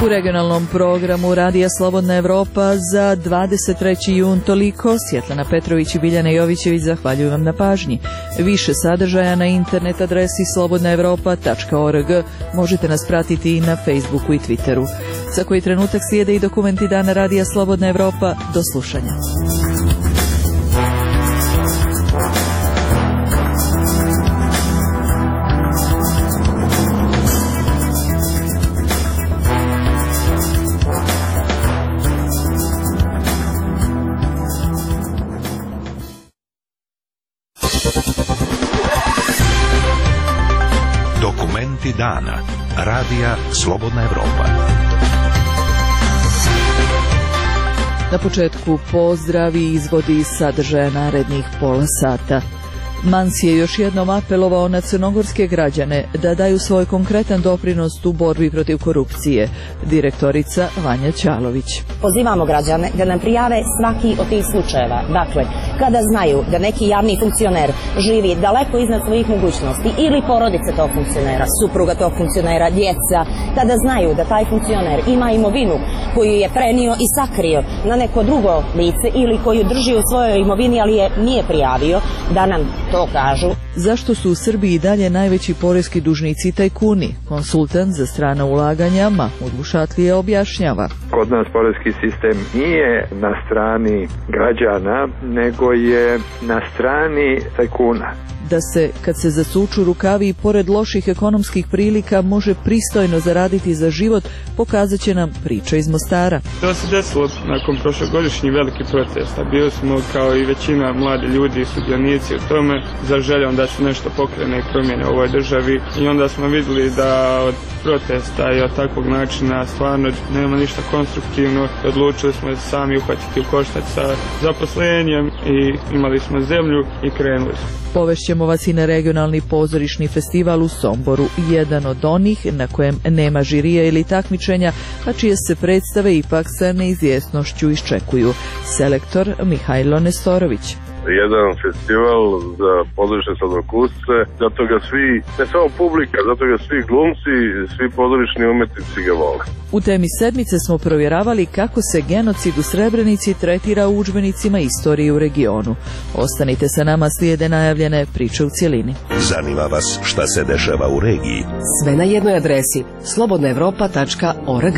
U regionalnom programu Radija Slobodna Evropa za dvadeset treći jun toliko. Svjetlana Petrović i Biljana Jovićević zahvaljuju vam na pažnji. Više sadržaja na internet adresi slobodna evropa tačka org. Možete nas pratiti i na Facebooku i Twitteru. Za koji trenutak slijede i dokumenti dana Radija Slobodna Evropa. Do slušanja. Dokumenti dana. Radija Slobodna Evropa. Na početku pozdrav i izvodi iz sadržaja narednih pola sata. Mansi je još jednom apelovao na crnogorske građane da daju svoj konkretan doprinos u borbi protiv korupcije. Direktorica Vanja Ćalović. Pozivamo građane da nam prijave svaki od tih slučajeva. Dakle, kada znaju da neki javni funkcioner živi daleko iznad svojih mogućnosti ili porodice tog funkcionera, supruga tog funkcionera, djeca, kada znaju da taj funkcioner ima imovinu koju je prenio i sakrio na neko drugo lice ili koju drži u svojoj imovini, ali je nije prijavio, da nam to kažu. Zašto su u Srbiji dalje najveći poreski dužnici i tajkuni? Konsultant za strana ulaganja Mahmud Bušatlije objašnjava. Kod nas poreski sistem nije na strani građana, nego je na strani tajkuna. Da se, kad se zasuču rukavi i pored loših ekonomskih prilika, može pristojno zaraditi za život, pokazat će nam priča iz Mostara. To se desilo nakon prošlogodišnjih velikih protesta. Bili smo kao i većina mladi ljudi i sudionici u tome za željom da se nešto pokrene i promijene u ovoj državi. I onda smo vidjeli da od protesta i od takvog načina stvarno nema ništa konstruktivno. Odlučili smo se sami uhvatiti u koštac sa zaposlenjem i imali smo zemlju i krenuli smo. Povešćemo vas i na regionalni pozorišni festival u Somboru, jedan od onih na kojem nema žirija ili takmičenja, a čije se predstave ipak sa neizvjesnošću iščekuju. Selektor Mihajlo Nestorović. Jedan festival za pozorišne sladokusce, zato ga svi, ne samo publika, zato ga svi glumci, svi pozorišni umetnici ga vole. U temi sedmice smo provjeravali kako se genocid u Srebrenici tretira u udžbenicima istorije u regionu. Ostanite sa nama, slijede najavljene priče u cjelini. Zanima vas šta se dešava u regiji? Sve na jednoj adresi slobodna evropa tačka org.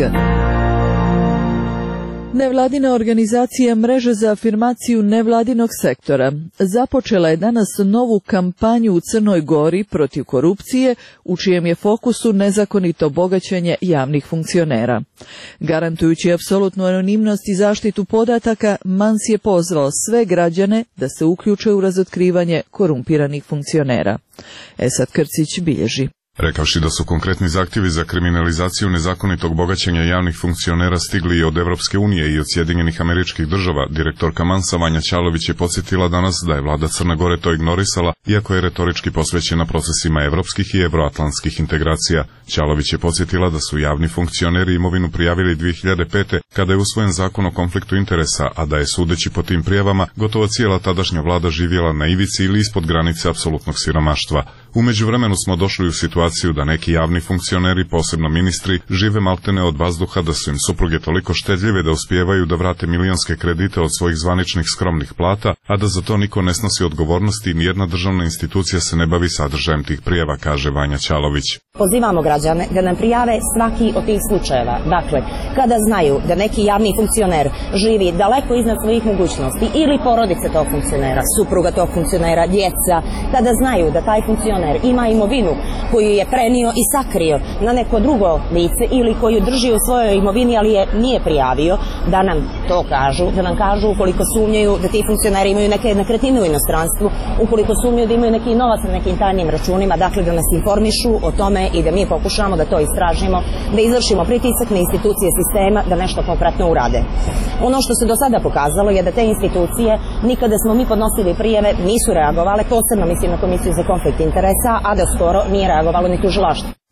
Nevladina organizacija Mreža za afirmaciju nevladinog sektora započela je danas novu kampanju u Crnoj Gori protiv korupcije, u čijem je fokusu nezakonito bogaćenje javnih funkcionera. Garantujući apsolutnu anonimnost i zaštitu podataka, Mans je pozvao sve građane da se uključe u razotkrivanje korumpiranih funkcionera. Esad Krcić bilježi. Rekavši da su konkretni zahtjevi za kriminalizaciju nezakonitog bogaćenja javnih funkcionera stigli i od Evropske unije i od Sjedinjenih Američkih Država, direktorka Mansa Vanja Ćalović je podsjetila danas da je vlada Crne Gore to ignorisala, iako je retorički posvećena procesima evropskih i evroatlantskih integracija. Ćalović je podsjetila da su javni funkcioneri imovinu prijavili dvije hiljade pete. kada je usvojen zakon o konfliktu interesa, a da je sudeći po tim prijavama gotovo cijela tadašnja vlada živjela na ivici ili ispod granice apsolutnog siromaštva. U međuvremenu smo došli u situaciju da neki javni funkcioneri, posebno ministri, žive maltene od vazduha, da su im supruge toliko štedljive da uspijevaju da vrate milionske kredite od svojih zvaničnih skromnih plata, a da za to niko ne snosi odgovornosti i nijedna državna institucija se ne bavi sadržajem tih prijava, kaže Vanja Ćalović. Pozivamo građane da nam prijave svaki od tih slučajeva. Dakle, kada znaju da neki javni funkcioner živi daleko iznad svojih mogućnosti ili porodice tog funkcionera, supruga tog funkcionera, djeca, kada znaju da taj funkcioner ima imovinu koju je prenio i sakrio na neko drugo lice ili koju drži u svojoj imovini, ali je nije prijavio, da nam to kažu, da nam kažu ukoliko sumnjaju da ti funkcioneri imaju neke nekretnine u inostranstvu, ukoliko sumnjaju da imaju neki novac na nekim tajnim računima, dakle da nas informišu o tome i da mi pokušamo da to istražimo, da izvršimo pritisak na institucije sistema da nešto konkretno urade. Ono što se do sada pokazalo je da te institucije, nikada smo mi podnosili prijeve, nisu reagovale, posebno mislim na Komisiju za konflikt interesa, a da skoro nije reagovalo ni tužilaštvo.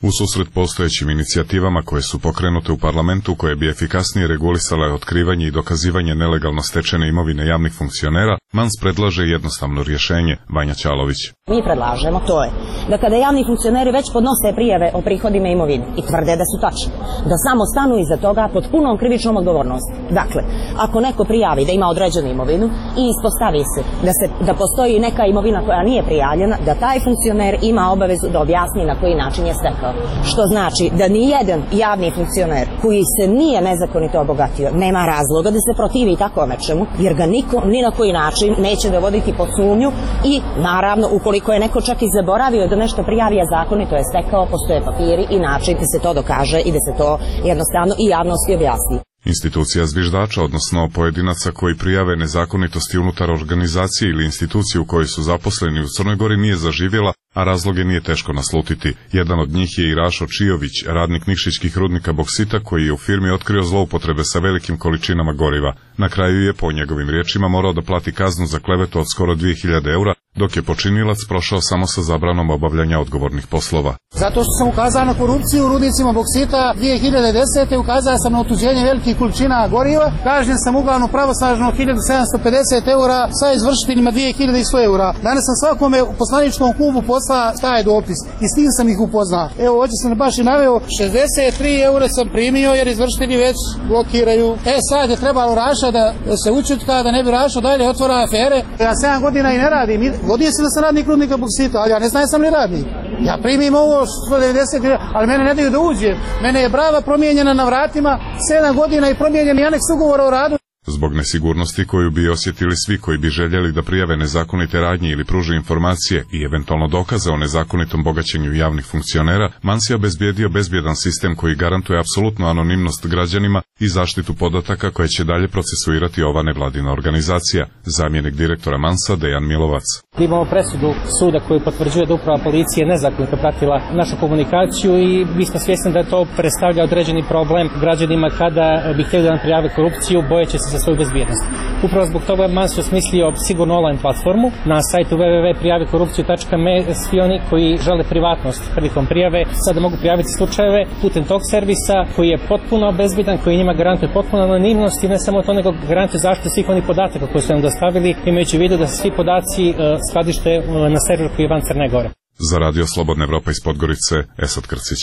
U susret postojećim inicijativama koje su pokrenute u parlamentu koje bi efikasnije regulisale otkrivanje i dokazivanje nelegalno stečene imovine javnih funkcionera, Mans predlaže jednostavno rješenje. Vanja Ćalović. Mi predlažemo to je da kada javni funkcioneri već podnose prijave o prihodima imovine i tvrde da su tačne, da samo stanu iza toga pod punom krivičnom odgovornosti. Dakle, ako neko prijavi da ima određenu imovinu i ispostavi se da, se da postoji neka imovina koja nije prijavljena, da taj funkcioner ima obavezu da objasni na koji način je stekao. Što znači da ni jedan javni funkcioner koji se nije nezakonito obogatio nema razloga da se protivi tako nečemu, jer ga niko ni na koji način neće dovoditi pod sumnju i naravno ukoliko je neko čak i zaboravio da nešto prijavi, a zakonito je stekao, postoje papiri i način da se to dokaže i da se to jednostavno i javnosti objasni. Institucija zviždača, odnosno pojedinaca koji prijave nezakonitosti unutar organizacije ili institucije u kojoj su zaposleni u Crnoj Gori, nije zaživjela, a razloge nije teško naslutiti. Jedan od njih je i Rašo Čijović, radnik nikšićkih rudnika boksita, koji je u firmi otkrio zloupotrebe sa velikim količinama goriva. Na kraju je, po njegovim riječima, morao da plati kaznu za klevetu od skoro dvije hiljade eura, dok je počinilac prošao samo sa zabranom obavljanja odgovornih poslova. Zato što sam ukazao na korupciju u rudnicima boksita dvije hiljade desete. ukazao sam na otuđenje velikih količina goriva, kažnjen sam uglavnom pravosnažno hiljadu sedamsto pedeset eura sa izvršiteljima dvije hiljade sto eura. Danas sam svakome u poslaničkom klubu poslao taj dopis i s tim sam ih upoznao. Evo, ovdje sam baš i naveo, šezdeset tri eura sam primio jer izvršitelji već blokiraju. E sad je trebalo Raša da se učutka, da ne bi Rašo dalje otvora afere. Ja sedam godina i ne radim. Godio se da sam radnik rudnika boksita, ali ja ne znam sam li radnik. Ja primim ovo sto devedeset, ali mene ne daju da uđem. Mene je brava promijenjena na vratima, sedam godina i promijenjen i aneks ugovora o radu. Zbog nesigurnosti koju bi osjetili svi koji bi željeli da prijave nezakonite radnje ili pruže informacije i eventualno dokaze o nezakonitom bogaćenju javnih funkcionera, Mans je obezbijedio bezbjedan sistem koji garantuje apsolutnu anonimnost građanima i zaštitu podataka koje će dalje procesuirati ova nevladina organizacija. Zamjenik direktora Mansa Dejan Milovac. Imamo presudu suda koji potvrđuje da uprava policije nezakonito pratila našu komunikaciju i mi smo svjesni da to predstavlja određeni problem građanima kada bi htjeli da nam prijave korupciju, bojeći se za svoju bezbjednost. Upravo zbog toga Mans je osmislio sigurno online platformu na sajtu w w w tačka prijavi korupciju tačka me. Svi oni koji žele privatnost prilikom prijave sada mogu prijaviti slučajeve putem tog servisa koji je potpuno bezbjedan, koji njima garantuje potpuno anonimnost i ne samo to, nego garantuje zaštitu svih onih podataka koje su nam dostavili, imajući u vidu da se svi podaci uh, skladište uh, na serveru koji je van Crne Gore. Za Radio Slobodna Evropa iz Podgorice, Esad Krcić.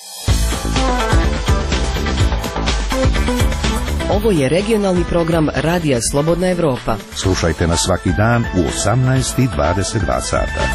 Ovo je regionalni program Radija Slobodna Evropa. Slušajte nas svaki dan u osamnaest i dvadeset dva sata.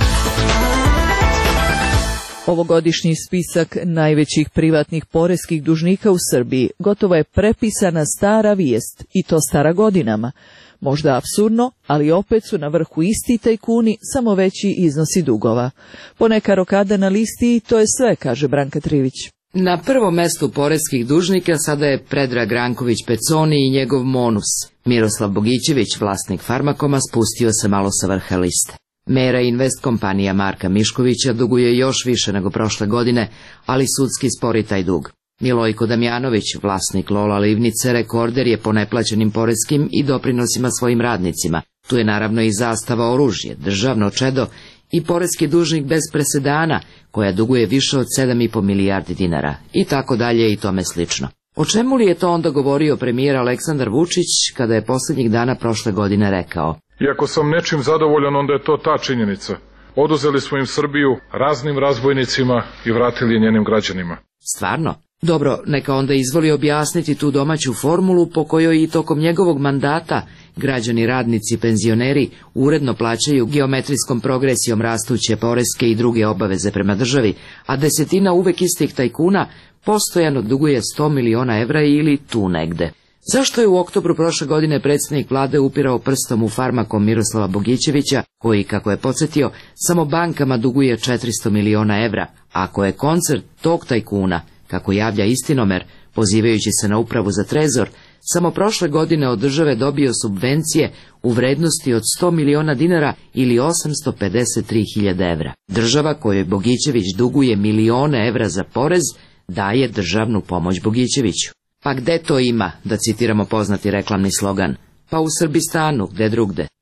Ovogodišnji spisak najvećih privatnih poreskih dužnika u Srbiji gotovo je prepisana stara vijest, i to stara godinama. Možda apsurdno, ali opet su na vrhu isti tajkuni, samo veći iznosi dugova. Poneka rokada na listi i to je sve, kaže Branka Trivić. Na prvom mestu poreskih dužnika sada je Predrag Ranković Peconi i njegov Monus. Miroslav Bogićević, vlasnik Farmakoma, spustio se malo sa vrha liste. Mera Invest kompanija Marka Miškovića duguje još više nego prošle godine, ali sudski spori taj dug. Milojko Damjanović, vlasnik Lola Livnice, rekorder je po neplaćenim poreskim i doprinosima svojim radnicima. Tu je naravno i Zastava oružje, državno čedo i poreski dužnik bez presedana, koja duguje više od sedam i po milijardi dinara, i tako dalje i tome slično. O čemu li je to onda govorio premijer Aleksandar Vučić kada je posljednjih dana prošle godine rekao: "Iako sam nečim zadovoljan, onda je to ta činjenica. Oduzeli smo im Srbiju raznim razbojnicima i vratili je njenim građanima." Stvarno? Dobro, neka onda izvoli objasniti tu domaću formulu po kojoj i tokom njegovog mandata građani, radnici i penzioneri uredno plaćaju geometrijskom progresijom rastuće poreske i druge obaveze prema državi, a desetina uvek istih tajkuna postojano duguje sto miliona evra ili tu negde. Zašto je u oktobru prošle godine predsjednik vlade upirao prstom u Farmakom Miroslava Bogićevića, koji, kako je podsjetio, samo bankama duguje četiristo miliona evra, ako je koncert tog tajkuna, kako javlja Istinomer, pozivajući se na upravu za trezor, samo prošle godine od države dobio subvencije u vrednosti od sto miliona dinara ili osamsto pedeset tri hiljade evra. Država kojoj Bogićević duguje milione evra za porez, daje državnu pomoć Bogićeviću. Pa gde to ima, da citiramo poznati reklamni slogan? Pa u Srbistanu, gde drugde.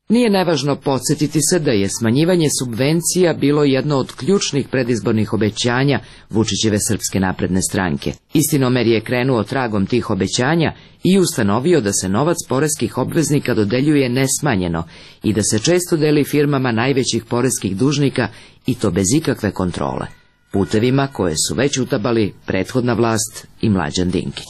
Nije nevažno podsjetiti se da je smanjivanje subvencija bilo jedno od ključnih predizbornih obećanja Vučićeve Srpske napredne stranke. Istinomer je krenuo tragom tih obećanja i ustanovio da se novac poreskih obveznika dodeljuje nesmanjeno i da se često deli firmama najvećih poreskih dužnika i to bez ikakve kontrole, putevima koje su već utabali prethodna vlast i Mlađan Dinkić.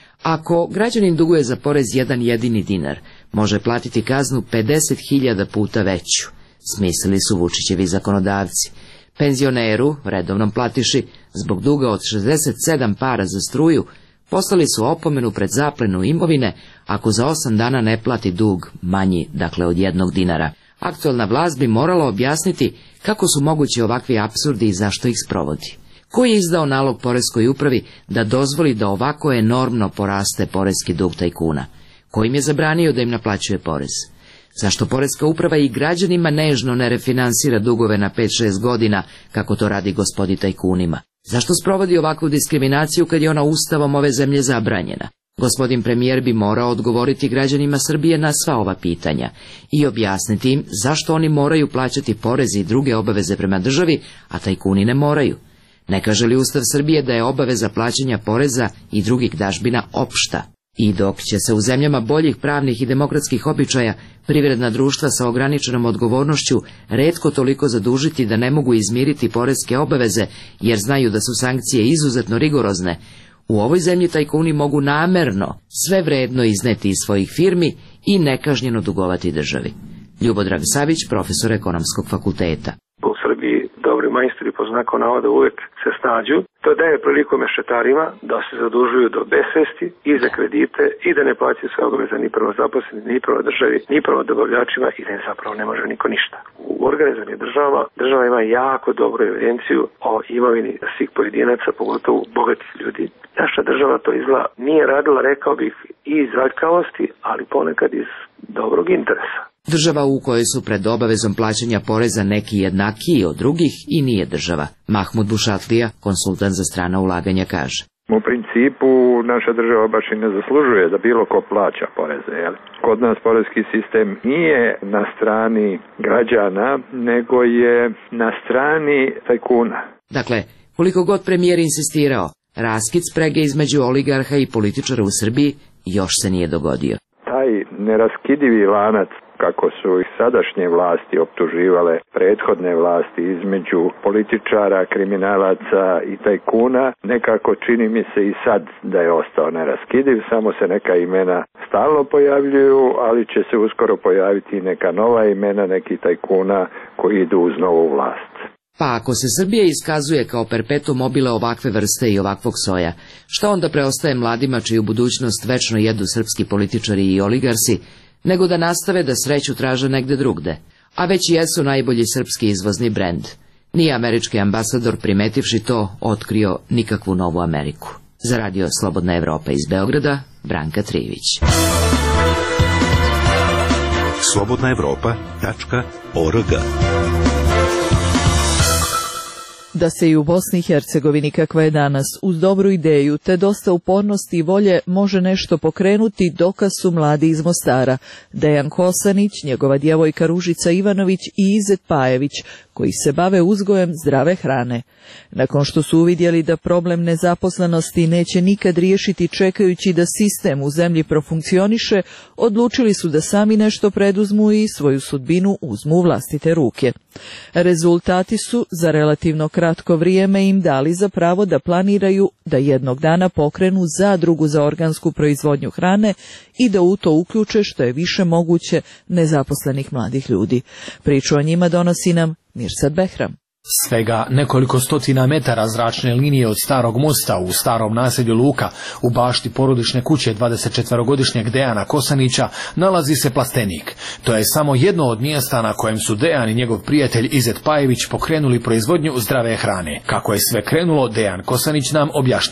Ako građanin duguje za porez jedan jedini dinar, može platiti kaznu pedeset hiljada puta veću, smislili su Vučićevi zakonodavci. Penzioneru, redovnom platiši, zbog duga od šezdeset sedam para za struju, poslali su opomenu pred zaplenu imovine ako za osam dana ne plati dug manji, dakle od jednog dinara. Aktualna vlast bi morala objasniti kako su mogući ovakvi apsurdi i zašto ih sprovodi. Ko je izdao nalog poreskoj upravi da dozvoli da ovako enormno poraste poreski dug tajkuna? Ko im je zabranio da im naplaćuje porez? Zašto poreska uprava i građanima nežno ne refinansira dugove na pet šest godina, kako to radi gospodi tajkunima? Zašto sprovodi ovakvu diskriminaciju kad je ona ustavom ove zemlje zabranjena? Gospodin premijer bi morao odgovoriti građanima Srbije na sva ova pitanja i objasniti im zašto oni moraju plaćati porez i druge obaveze prema državi, a tajkuni ne moraju. Ne kaže li Ustav Srbije da je obaveza plaćanja poreza i drugih dažbina opšta? I dok će se u zemljama boljih pravnih i demokratskih običaja privredna društva sa ograničenom odgovornošću retko toliko zadužiti da ne mogu izmiriti poreske obaveze jer znaju da su sankcije izuzetno rigorozne, u ovoj zemlji tajkuni mogu namerno sve vredno izneti iz svojih firmi i nekažnjeno dugovati državi. Ljubodrag Savić, profesor Ekonomskog fakulteta. U Srbiji dobri majstori po znaku navoda uvek se snađu. To daje priliku mešetarima da se zadužuju do besvesti i za kredite i da ne plaćaju sve obaveze ni prema zaposlenim, ni prema državi, ni prema dobavljačima i da zapravo ne može niko ništa. U organizovanim državama država ima jako dobru evidenciju o imovini svih pojedinaca, pogotovo bogatih ljudi. Naša država to izgleda nije radila, rekao bih, i iz aljkavosti, ali ponekad iz dobrog interesa. Država u kojoj su pred obavezom plaćanja poreza neki jednakiji od drugih i nije država. Mahmud Bušatlija, konsultant za strana ulaganja, kaže. U principu naša država baš i ne zaslužuje da bilo ko plaća poreze. Jel? Kod nas porezki sistem nije na strani građana, nego je na strani tajkuna. Dakle, koliko god premijer insistirao, raskid sprege između oligarha i političara u Srbiji još se nije dogodio. Taj neraskidivi lanac, kako su ih sadašnje vlasti optuživale prethodne vlasti između političara, kriminalaca i tajkuna, nekako čini mi se i sad da je ostao neraskidiv, samo se neka imena stalno pojavljuju, ali će se uskoro pojaviti neka nova imena, neki tajkuna koji idu uz novu vlast. Pa ako se Srbija iskazuje kao perpetuum mobile ovakve vrste i ovakvog soja, šta onda preostaje mladima čiju budućnost večno jedu srpski političari i oligarsi, nego da nastave da sreću traže negde drugde, a već jesu najbolji srpski izvozni brend. Nije američki ambasador, primetivši to, otkrio nikakvu novu Ameriku. Za radio Slobodna Evropa iz Beograda, Branka Trivić. slobodna evropa tačka org. Da se i u Bosni i Hercegovini, kakva je danas, uz dobru ideju te dosta upornosti i volje može nešto pokrenuti, dokaz su mladi iz Mostara, Dejan Kosanić, njegova djevojka Ružica Ivanović i Izet Pajević, koji se bave uzgojem zdrave hrane. Nakon što su uvidjeli da problem nezaposlenosti neće nikad riješiti čekajući da sistem u zemlji profunkcioniše, odlučili su da sami nešto preduzmu i svoju sudbinu uzmu u vlastite ruke. Rezultati su za relativno kratko vrijeme im dali za pravo da planiraju da jednog dana pokrenu zadrugu za organsku proizvodnju hrane i da u to uključe što je više moguće nezaposlenih mladih ljudi. Priču o njima donosi nam Mirsad Behram. Svega nekoliko stotina metara zračne linije od Starog mosta u starom naselju Luka u bašti porodične kuće dvadesetčetvorogodišnjeg Dejana Kosanića nalazi se plastenik. To je samo jedno od mjesta na kojem su Dejan i njegov prijatelj Izet Pajević pokrenuli proizvodnju zdrave hrane. Kako je sve krenulo, Dejan Kosanić nam objašnjava.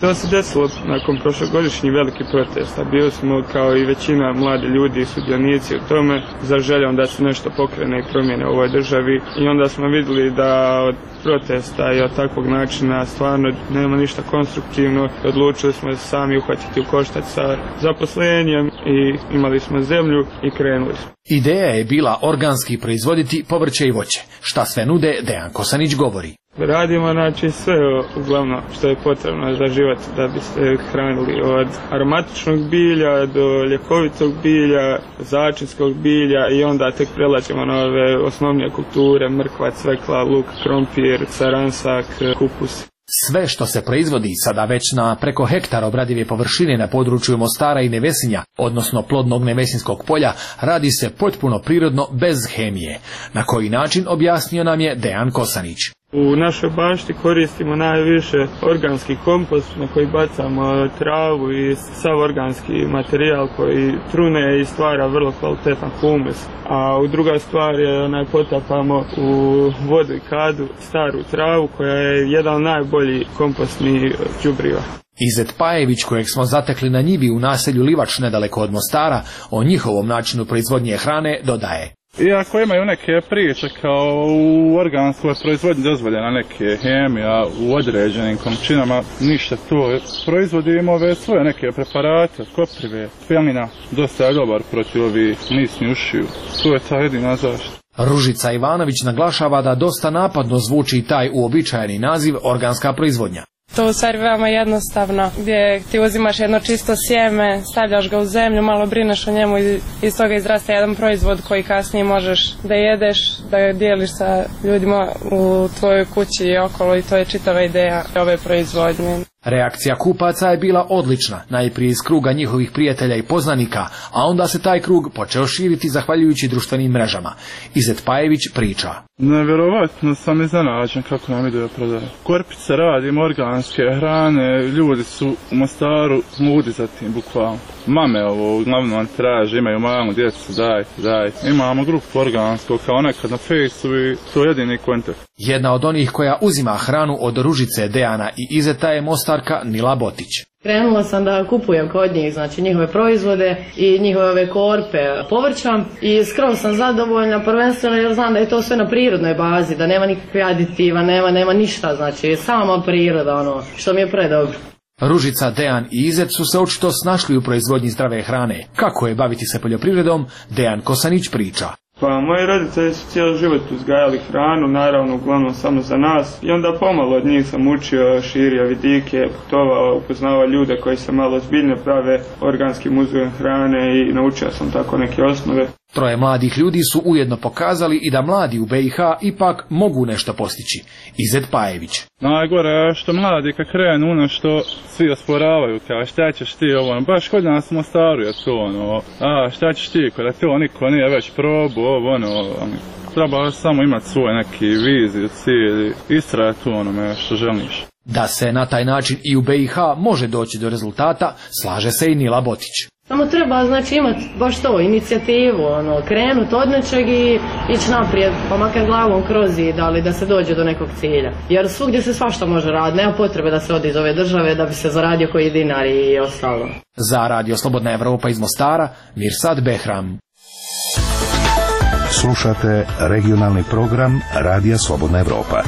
To se desilo nakon prošlogodišnjih velikih protesta. Bili smo kao i većina mladi ljudi i sudionici u tome za željom da se nešto pokrene i promijene u ovoj državi i onda smo vidjeli da od protesta i od takvog načina stvarno nema ništa konstruktivno. Odlučili smo se sami uhvatiti u koštac sa zaposlenjem i imali smo zemlju i krenuli smo. Ideja je bila organski proizvoditi povrće i voće. Šta sve nude, Dejan Kosanić govori. Radimo znači sve uglavnom što je potrebno za život da bi se hranili, od aromatičnog bilja do ljekovitog bilja, začinskog bilja i onda tek prelaćemo na ove osnovne kulture, mrkva, cvekla, luk, krompir, caransak, kupus. Sve što se proizvodi sada već na preko hektara obradive površine na području Mostara i Nevesinja, odnosno plodnog Nevesinskog polja, radi se potpuno prirodno bez hemije. Na koji način, objasnio nam je Dejan Kosanić. U našoj bašti koristimo najviše organski kompost na koji bacamo travu i sav organski materijal koji trune i stvara vrlo kvalitetan humus. A u druga stvar je onaj potapamo u vodu i kadu staru travu koja je jedan od najboljih kompostnih đubriva. Izet Pajević, kojeg smo zatekli na njivi u naselju Livač nedaleko od Mostara, o njihovom načinu proizvodnje hrane dodaje. Iako imaju neke priče kao u organskoj proizvodnji dozvoljena neke hemija u određenim količinama, ništa to. Proizvodimo ove svoje neke preparate, koprive, pelina, dosta je dobar protiv ovih misni ušiju. To je ta jedina zaštita. Ružica Ivanović naglašava da dosta napadno zvuči taj uobičajeni naziv organska proizvodnja. To u stvari veoma jednostavno, gdje ti uzimaš jedno čisto sjeme, stavljaš ga u zemlju, malo brineš o njemu i iz toga izraste jedan proizvod koji kasnije možeš da jedeš, da ga dijeliš sa ljudima u tvojoj kući i okolo i to je čitava ideja ove proizvodnje. Reakcija kupaca je bila odlična, najprije iz kruga njihovih prijatelja i poznanika, a onda se taj krug počeo širiti zahvaljujući društvenim mrežama. Izet Pajević priča. Nevjerovatno sam iznenađen kako nam ide da prodaje. Korpice radimo organske hrane, ljudi su u Mostaru ludi za tim bukvalno. Mame ovo uglavnom traže, imaju malu djecu, daj, daj. Imamo grupu organskog kao nekad na Fejsu i to je jedini kontakt. Jedna od onih koja uzima hranu od Ružice, Dejana i Izeta je Mostarka Nila Botić. Krenula sam da kupujem kod njih, znači njihove proizvode i njihove korpe povrća i skroz sam zadovoljna, prvenstveno jer znam da je to sve na prirodnoj bazi, da nema nikakve aditiva, nema, nema ništa, znači sama priroda, ono, što mi je predobro. Ružica, Dejan i Izet su se očito snašli u proizvodnji zdrave hrane. Kako je baviti se poljoprivredom, Dejan Kosanić priča. Pa moji roditelji su cijeli život uzgajali hranu, naravno uglavnom samo za nas i onda pomalo od njih sam učio, širio vidike, putovao, upoznavao ljude koji se malo ozbiljno prave organskim uzgojem hrane i naučio sam tako neke osnove. Troje mladih ljudi su ujedno pokazali i da mladi u be i ha ipak mogu nešto postići. Izet Pajević. Najgore je što mladi kad krenu ono što svi osporavaju, kao šta ćeš ti ovo, baš kod nas u Mostaru je to ono, a šta ćeš ti, kada to niko nije već probu, ovo ono, ono. Treba samo imati svoj neki viziju, cilj, istrajati u onome što želiš. Da se na taj način i u be i ha može doći do rezultata, slaže se i Nila Botić. Samo treba znači imati baš to, inicijativu, ono, krenuti od nečeg i ići naprijed, pa makar glavom kroz zid, ali da se dođe do nekog cilja. Jer svugdje se svašta može raditi, nema potrebe da se odi iz ove države da bi se zaradio koji dinar i ostalo. Za Radio Slobodna Evropa iz Mostara, Mirsad Behram. Slušate regionalni program Radija Slobodna Evropa.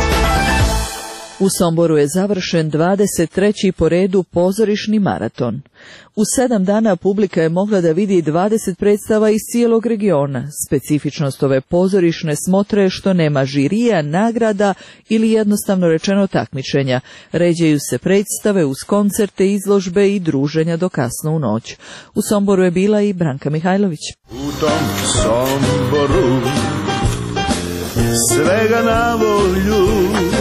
U Somboru je završen dvadeset treći po redu pozorišni maraton. U sedam dana publika je mogla da vidi dvadeset predstava iz cijelog regiona. Specifičnost ove pozorišne smotre je što nema žirija, nagrada ili jednostavno rečeno takmičenja. Ređaju se predstave uz koncerte, izložbe i druženja do kasno u noć. U Somboru je bila i Branka Mihajlović. U tom Somboru svega na volju,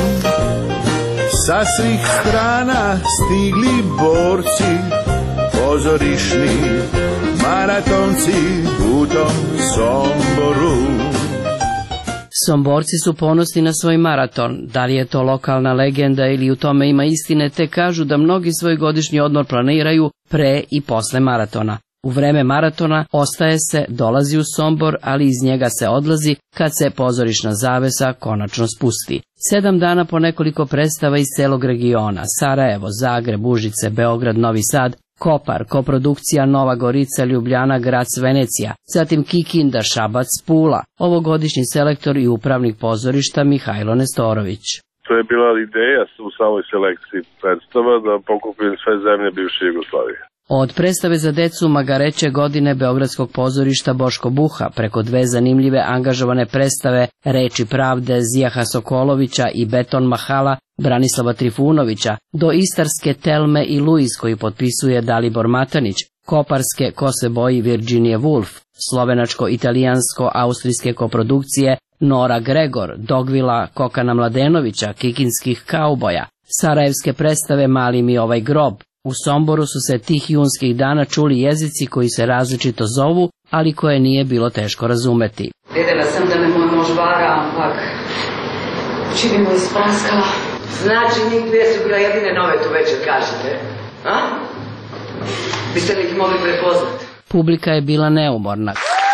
sa svih strana stigli borci, pozorišni maratonci u tom Somboru. Somborci su ponosni na svoj maraton. Da li je to lokalna legenda ili u tome ima istine, te kažu da mnogi svoj godišnji odmor planiraju pre i posle maratona. U vreme maratona ostaje se, dolazi u Sombor, ali iz njega se odlazi kad se pozorišna zavesa konačno spusti. Sedam dana po nekoliko predstava iz celog regiona, Sarajevo, Zagreb, Užice, Beograd, Novi Sad, Kopar, koprodukcija Nova Gorica, Ljubljana, Grac, Venecija, zatim Kikinda, Šabac, Pula, ovogodišnji selektor i upravnik pozorišta Mihajlo Nestorović. To je bila ideja u samoj selekciji predstava da pokupim sve zemlje bivše Jugoslavije. Od predstave za decu Magareće godine Beogradskog pozorišta Boško Buha preko dve zanimljive angažovane predstave Reči pravde Zijaha Sokolovića i Beton Mahala Branislava Trifunovića do istarske Telme i Luiz koji potpisuje Dalibor Matanić, koparske Ko se boji Virginia Woolf, slovenačko-italijansko-austrijske koprodukcije Nora Gregor, Dogvila Kokana Mladenovića, Kikinskih kauboja, sarajevske predstave Mali mi ovaj grob. U Somboru su se tih junskih dana čuli jezici koji se različito zovu, ali koje nije bilo teško razumeti. Videla sam da me moj muž vara, ampak čini mu ispraskala. Znači, njih dvije su bila jedine nove tu večer, kažete? A? Biste li ih mogli prepoznati? Publika je bila neumorna.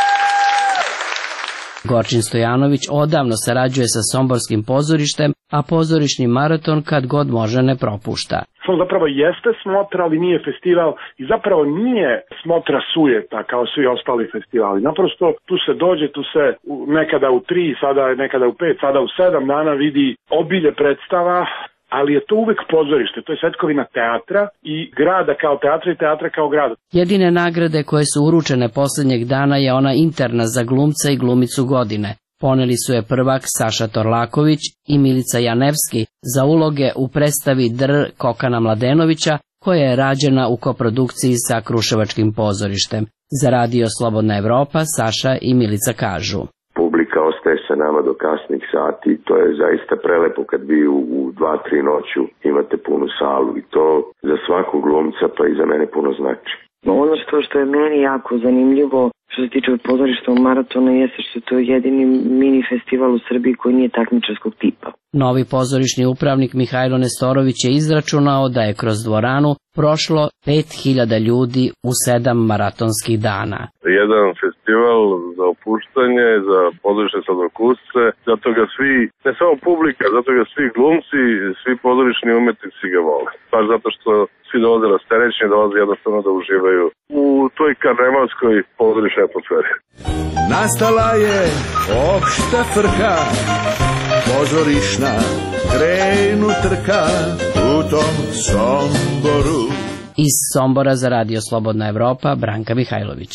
Gorčin Stojanović odavno sarađuje sa somborskim pozorištem, a pozorišni maraton kad god može ne propušta. On zapravo jeste smotra, ali nije festival i zapravo nije smotra sujeta kao svi ostali festivali. Naprosto tu se dođe, tu se nekada u tri, sada nekada u pet, sada u sedam dana vidi obilje predstava, ali je to uvek pozorište, to je svetkovina teatra i grada kao teatra i teatra kao grada. Jedine nagrade koje su uručene posljednjeg dana je ona interna za glumca i glumicu godine. Poneli su je prvak Saša Torlaković i Milica Janevski za uloge u predstavi Dr Kokana Mladenovića, koja je rađena u koprodukciji sa Kruševačkim pozorištem. Za radio Slobodna Evropa Saša i Milica kažu: Publika ostaje sa nama do kasnih sati, to je zaista prelepo kad vi u, u dva, tri noću imate punu salu i to za svakog glumca pa i za mene puno znači. Ono što, što je meni jako zanimljivo što se tiče pozorišta maratona jeste što je to jedini mini festival u Srbiji koji nije takmičarskog tipa. Novi pozorišni upravnik Mihajlo Nestorović je izračunao da je kroz dvoranu prošlo pet hiljada ljudi u sedam maratonskih dana. Jedan festival za opuštanje, za pozorišne sladokusce, zato ga svi, ne samo publika, zato ga svi glumci, svi pozorišni umetnici ga vole. Baš zato što svi dolaze rasterećeni, dolaze jednostavno da uživaju u toj karnevalskoj pozorišnoj atmosferi. Nastala je opšta frka, pozorišna, krenu trka u tom Somboru. Iz Sombora za radio Slobodna Evropa, Branka Mihajlović.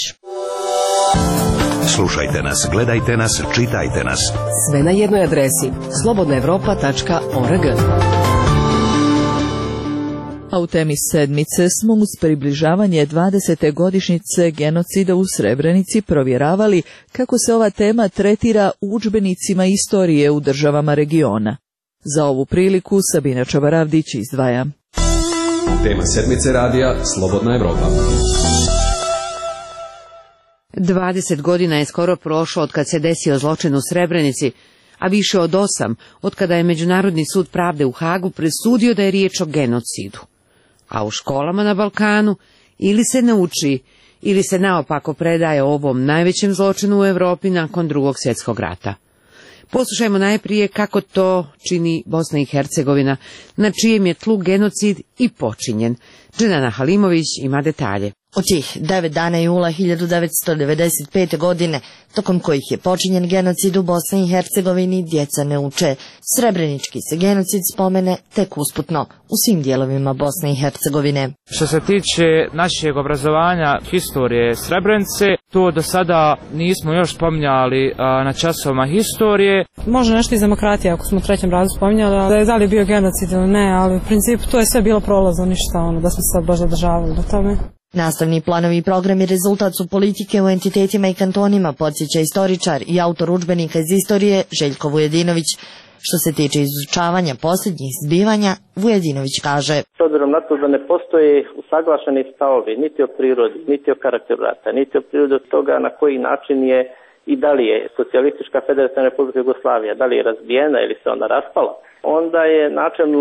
Slušajte nas, gledajte nas, čitajte nas. Sve na jednoj adresi slobodna evropa tačka org. A u temi sedmice smo uz približavanje dvadesete godišnjice genocida u Srebrenici provjeravali kako se ova tema tretira u udžbenicima istorije u državama regiona. Za ovu priliku Sabina Čavaravdić izdvaja. Tema sedmice radija Slobodna Evropa. dvadeset godina je skoro prošlo od kad se desio zločin u Srebrenici, a više od osam od kada je Međunarodni sud pravde u Hagu presudio da je riječ o genocidu. A u školama na Balkanu ili se ne uči, ili se naopako predaje ovom najvećem zločinu u Europi nakon Drugog svjetskog rata. Poslušajmo najprije kako to čini Bosna i Hercegovina, na čijem je tlu genocid i počinjen. Dženana Halimović ima detalje. U tih devet dana jula hiljadu devetsto devedeset pete. godine, tokom kojih je počinjen genocid u Bosni i Hercegovini, djeca ne uče. Srebrenički se genocid spomene tek usputno u svim dijelovima Bosne i Hercegovine. Što se tiče našeg obrazovanja historije Srebrenice, to do sada nismo još spominjali a, na časovima historije. Može nešto iz demokratije, ako smo u trećem radu spominjali, da je da li bio genocid ili ne, ali u principu to je sve bilo prolazno, ništa ono, da smo se sad baš zadržavali do tome. Nastavni planovi i programi rezultat su politike u entitetima i kantonima, podsjeća istoričar i autor udžbenika iz istorije Željko Vujedinović. Što se tiče izučavanja posljednjih zbivanja, Vujedinović kaže: S obzirom na to da ne postoje usaglašeni stavovi niti o prirodi, niti o karakteru rata, niti o prirodi od toga na koji način je i da li je Socijalistička federativna republika Jugoslavija, da li je razbijena ili se ona raspala, onda je načelno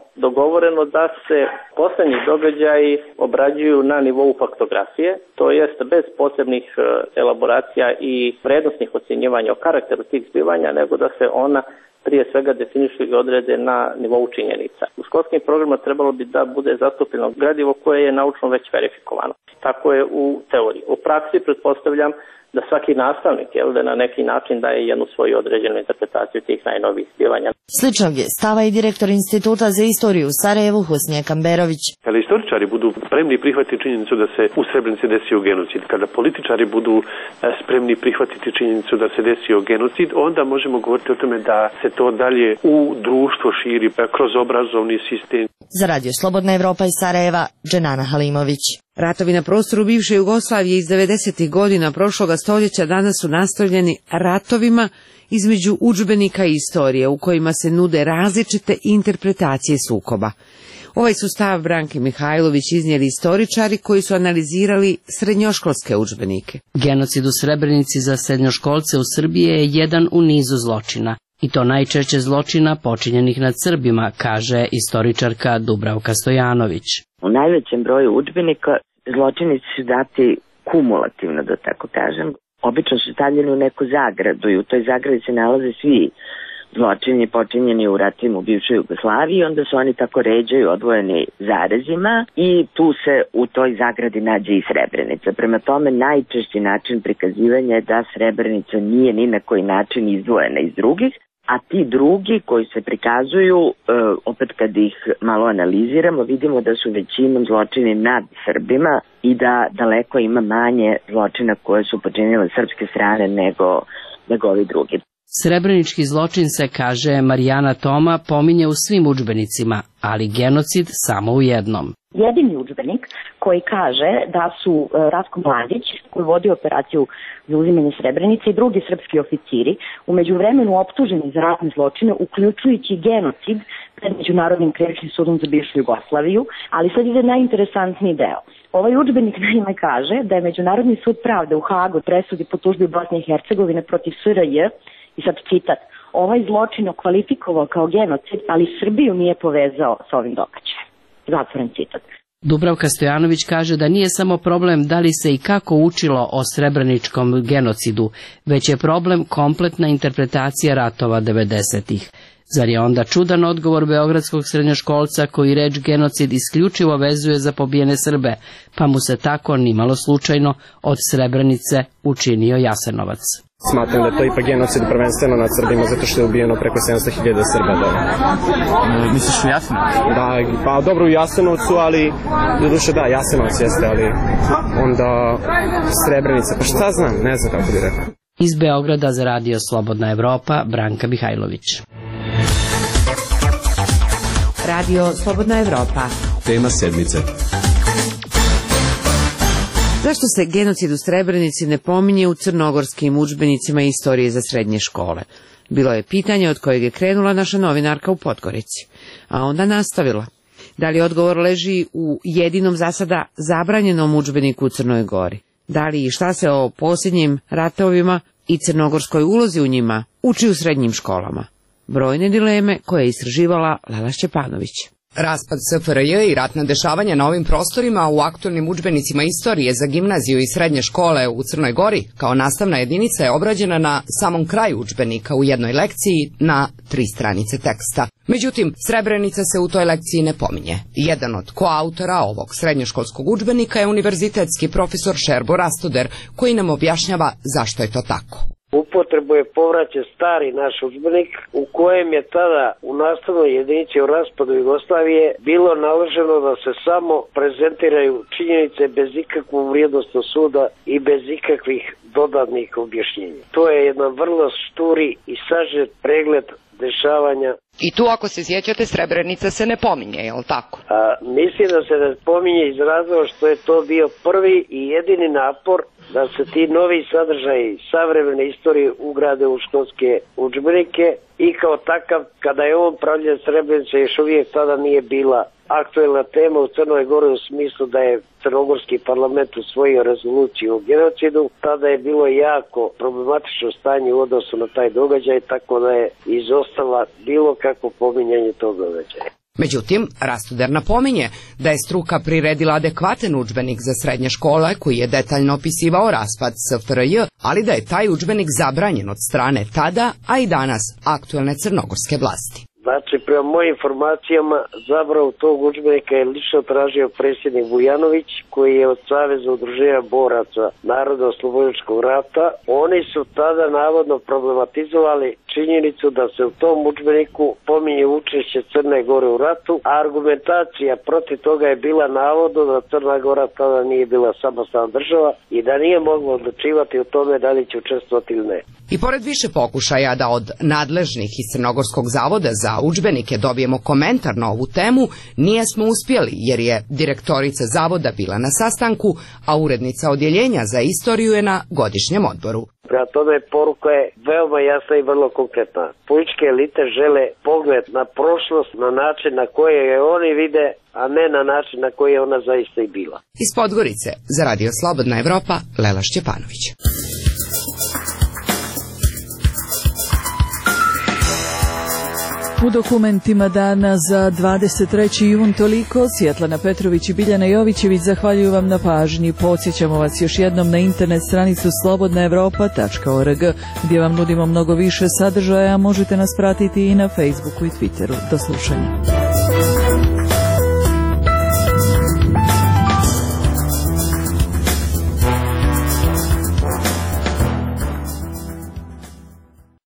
dogovoreno da se poslednji događaji obrađuju na nivou faktografije, to jest bez posebnih elaboracija i vrednostnih ocjenjivanja o karakteru tih zbivanja, nego da se ona prije svega definišu i odrede na nivou činjenica. U školskim programima trebalo bi da bude zastupljeno gradivo koje je naučno već verifikovano. Tako je u teoriji. U praksi pretpostavljam da svaki nastavnik, jel, da na neki način daje jednu svoju određenu interpretaciju tih najnovijih zbivanja. Sličnog je stava i direktor Instituta za istoriju u Sarajevu Husnije Kamberović. Kada istoričari budu spremni prihvatiti činjenicu da se u Srebrenici desio genocid, kada političari budu spremni prihvatiti činjenicu da se desio genocid, onda možemo govoriti o tome da se to dalje u društvo širi kroz obrazovni sistem. Za Radio Slobodna Evropa iz Sarajeva, Dženana Halimović. Ratovi na prostoru bivše Jugoslavije iz devedesetih godina prošloga stoljeća danas su nastavljeni ratovima između udžbenika i istorije u kojima se nude različite interpretacije sukoba. Ovaj su stav Branke Mihajlović iznijeli istoričari koji su analizirali srednjoškolske udžbenike. Genocid u Srebrenici za srednjoškolce u Srbiji je jedan u nizu zločina. I to najčešće zločina počinjenih nad Srbima, kaže istoričarka Dubravka Stojanović. U najvećem broju udžbenika zločini su dati kumulativno, da tako kažem. Obično su stavljeni u neku zagradu i u toj zagradi se nalaze svi zločini počinjeni u ratima u bivšoj Jugoslaviji, onda su oni tako ređaju odvojeni zarezima i tu se u toj zagradi nađe i Srebrenica. Prema tome najčešći način prikazivanja je da Srebrenica nije ni na koji način izdvojena iz drugih, a ti drugi koji se prikazuju, opet kad ih malo analiziramo, vidimo da su većinom zločini nad Srbima i da daleko ima manje zločina koje su počinile srpske strane nego, nego ovi drugi. Srebrenički zločin se, kaže Marijana Toma, pominje u svim udžbenicima, ali genocid samo u jednom. Jedini udžbenik koji kaže da su Ratko Mladić, koji vodi operaciju za uzimanje Srebrenice, i drugi srpski oficiri u međuvremenu optuženi za ratne zločine, uključujući genocid pred Međunarodnim krivičnim sudom za bivšu Jugoslaviju, ali sad ide najinteresantniji deo. Ovaj udžbenik naime kaže da je Međunarodni sud pravde u Hagu presudi po tužbi Bosne i Hercegovine protiv S R J, i sad citat, ovaj zločin okvalifikovao kao genocid, ali Srbiju nije povezao s ovim događajem. Zatvoren citat. Dubravka Stojanović kaže da nije samo problem da li se i kako učilo o srebreničkom genocidu, već je problem kompletna interpretacija ratova devedesetih. Zar je onda čudan odgovor beogradskog srednjoškolca koji reč genocid isključivo vezuje za pobijene Srbe, pa mu se tako nimalo slučajno od Srebrenice učinio Jasenovac? Smatram da je to ipak genocid prvenstveno nad Srbima zato što je ubijeno preko sedamsto hiljada Srba. Da. E, misliš u Jasenovcu? Da, pa dobro u Jasenovcu, ali doduše da, Jasenovac jeste, ali onda Srebrenica, pa šta znam, ne znam kako bi rekao. Iz Beograda za Radio Slobodna Evropa, Branka Mihajlović. Radio Slobodna Evropa. Tema sedmice. Zašto se genocid u Srebrenici ne pominje u crnogorskim udžbenicima istorije za srednje škole? Bilo je pitanje od kojeg je krenula naša novinarka u Podgorici, a onda nastavila. Da li odgovor leži u jedinom za sada zabranjenom udžbeniku u Crnoj Gori? Da li i šta se o posljednjim ratovima i crnogorskoj ulozi u njima uči u srednjim školama? Brojne dileme koje je istraživala Lela Šćepanović. Raspad S F R J i ratna dešavanja na ovim prostorima u aktualnim udžbenicima istorije za gimnaziju i srednje škole u Crnoj Gori kao nastavna jedinica je obrađena na samom kraju udžbenika u jednoj lekciji na tri stranice teksta. Međutim, Srebrenica se u toj lekciji ne pominje. Jedan od koautora ovog srednjoškolskog udžbenika je univerzitetski profesor Šerbo Rastoder, koji nam objašnjava zašto je to tako. Upotrebu je povraćen stari naš udžbenik u kojem je tada u nastavnoj jedinici o raspadu Jugoslavije bilo naloženo da se samo prezentiraju činjenice bez ikakvog vrijednosnog suda i bez ikakvih dodatnih objašnjenja. To je jedan vrlo šturi i sažet pregled dešavanja. I tu, ako se sjećate, Srebrenica se ne pominje, je li tako? A, mislim da se ne pominje iz razloga što je to bio prvi i jedini napor da se ti novi sadržaji savremene istorije ugrade u školske udžbenike i kao takav, kada je on pravljen, Srebrenica još uvijek tada nije bila aktuelna tema u Crnoj Gori u smislu da je crnogorski parlament usvojio rezoluciju o genocidu. Tada je bilo jako problematično stanje u odnosu na taj događaj, tako da je izostala bilo kakvo pominjanje tog događaja. Međutim, Rastuder napominje da je struka priredila adekvatan udžbenik za srednje škole koji je detaljno opisivao raspad S F R J, ali da je taj udžbenik zabranjen od strane tada, a i danas aktuelne crnogorske vlasti. Znači, prema mojim informacijama, zabravu tog udžbenika je lično tražio predsjednik Vujanović, koji je od Saveza udruženja boraca Narodno-oslobodilačkog rata. Oni su tada navodno problematizovali činjenicu da se u tom udžbeniku pominje učešće Crne Gore u ratu, a argumentacija protiv toga je bila navodno da Crna Gora tada nije bila samostalna država i da nije mogla odlučivati o tome da li će učestvovati ili ne. I pored više pokušaja da od nadležnih iz Crnogorskog zavoda za udžbenike dobijemo komentar na ovu temu, nije smo uspjeli jer je direktorica zavoda bila na sastanku, a urednica odjeljenja za istoriju je na godišnjem odboru. Prema tome, poruka je veoma jasna i vrlo konkretna. Političke elite žele pogled na prošlost na način na koji je oni vide, a ne na način na koji je ona zaista i bila. Iz Podgorice, za Radio Slobodna Evropa, Lela Šćepanović. U dokumentima dana za dvadeset treći jun toliko. Svjetlana Petrović i Biljana Jovićević zahvaljuju vam na pažnji. Podsjećamo vas još jednom na internet stranicu slobodna evropa tačka org gdje vam nudimo mnogo više sadržaja. Možete nas pratiti i na Facebooku i Twitteru. Do slušanja.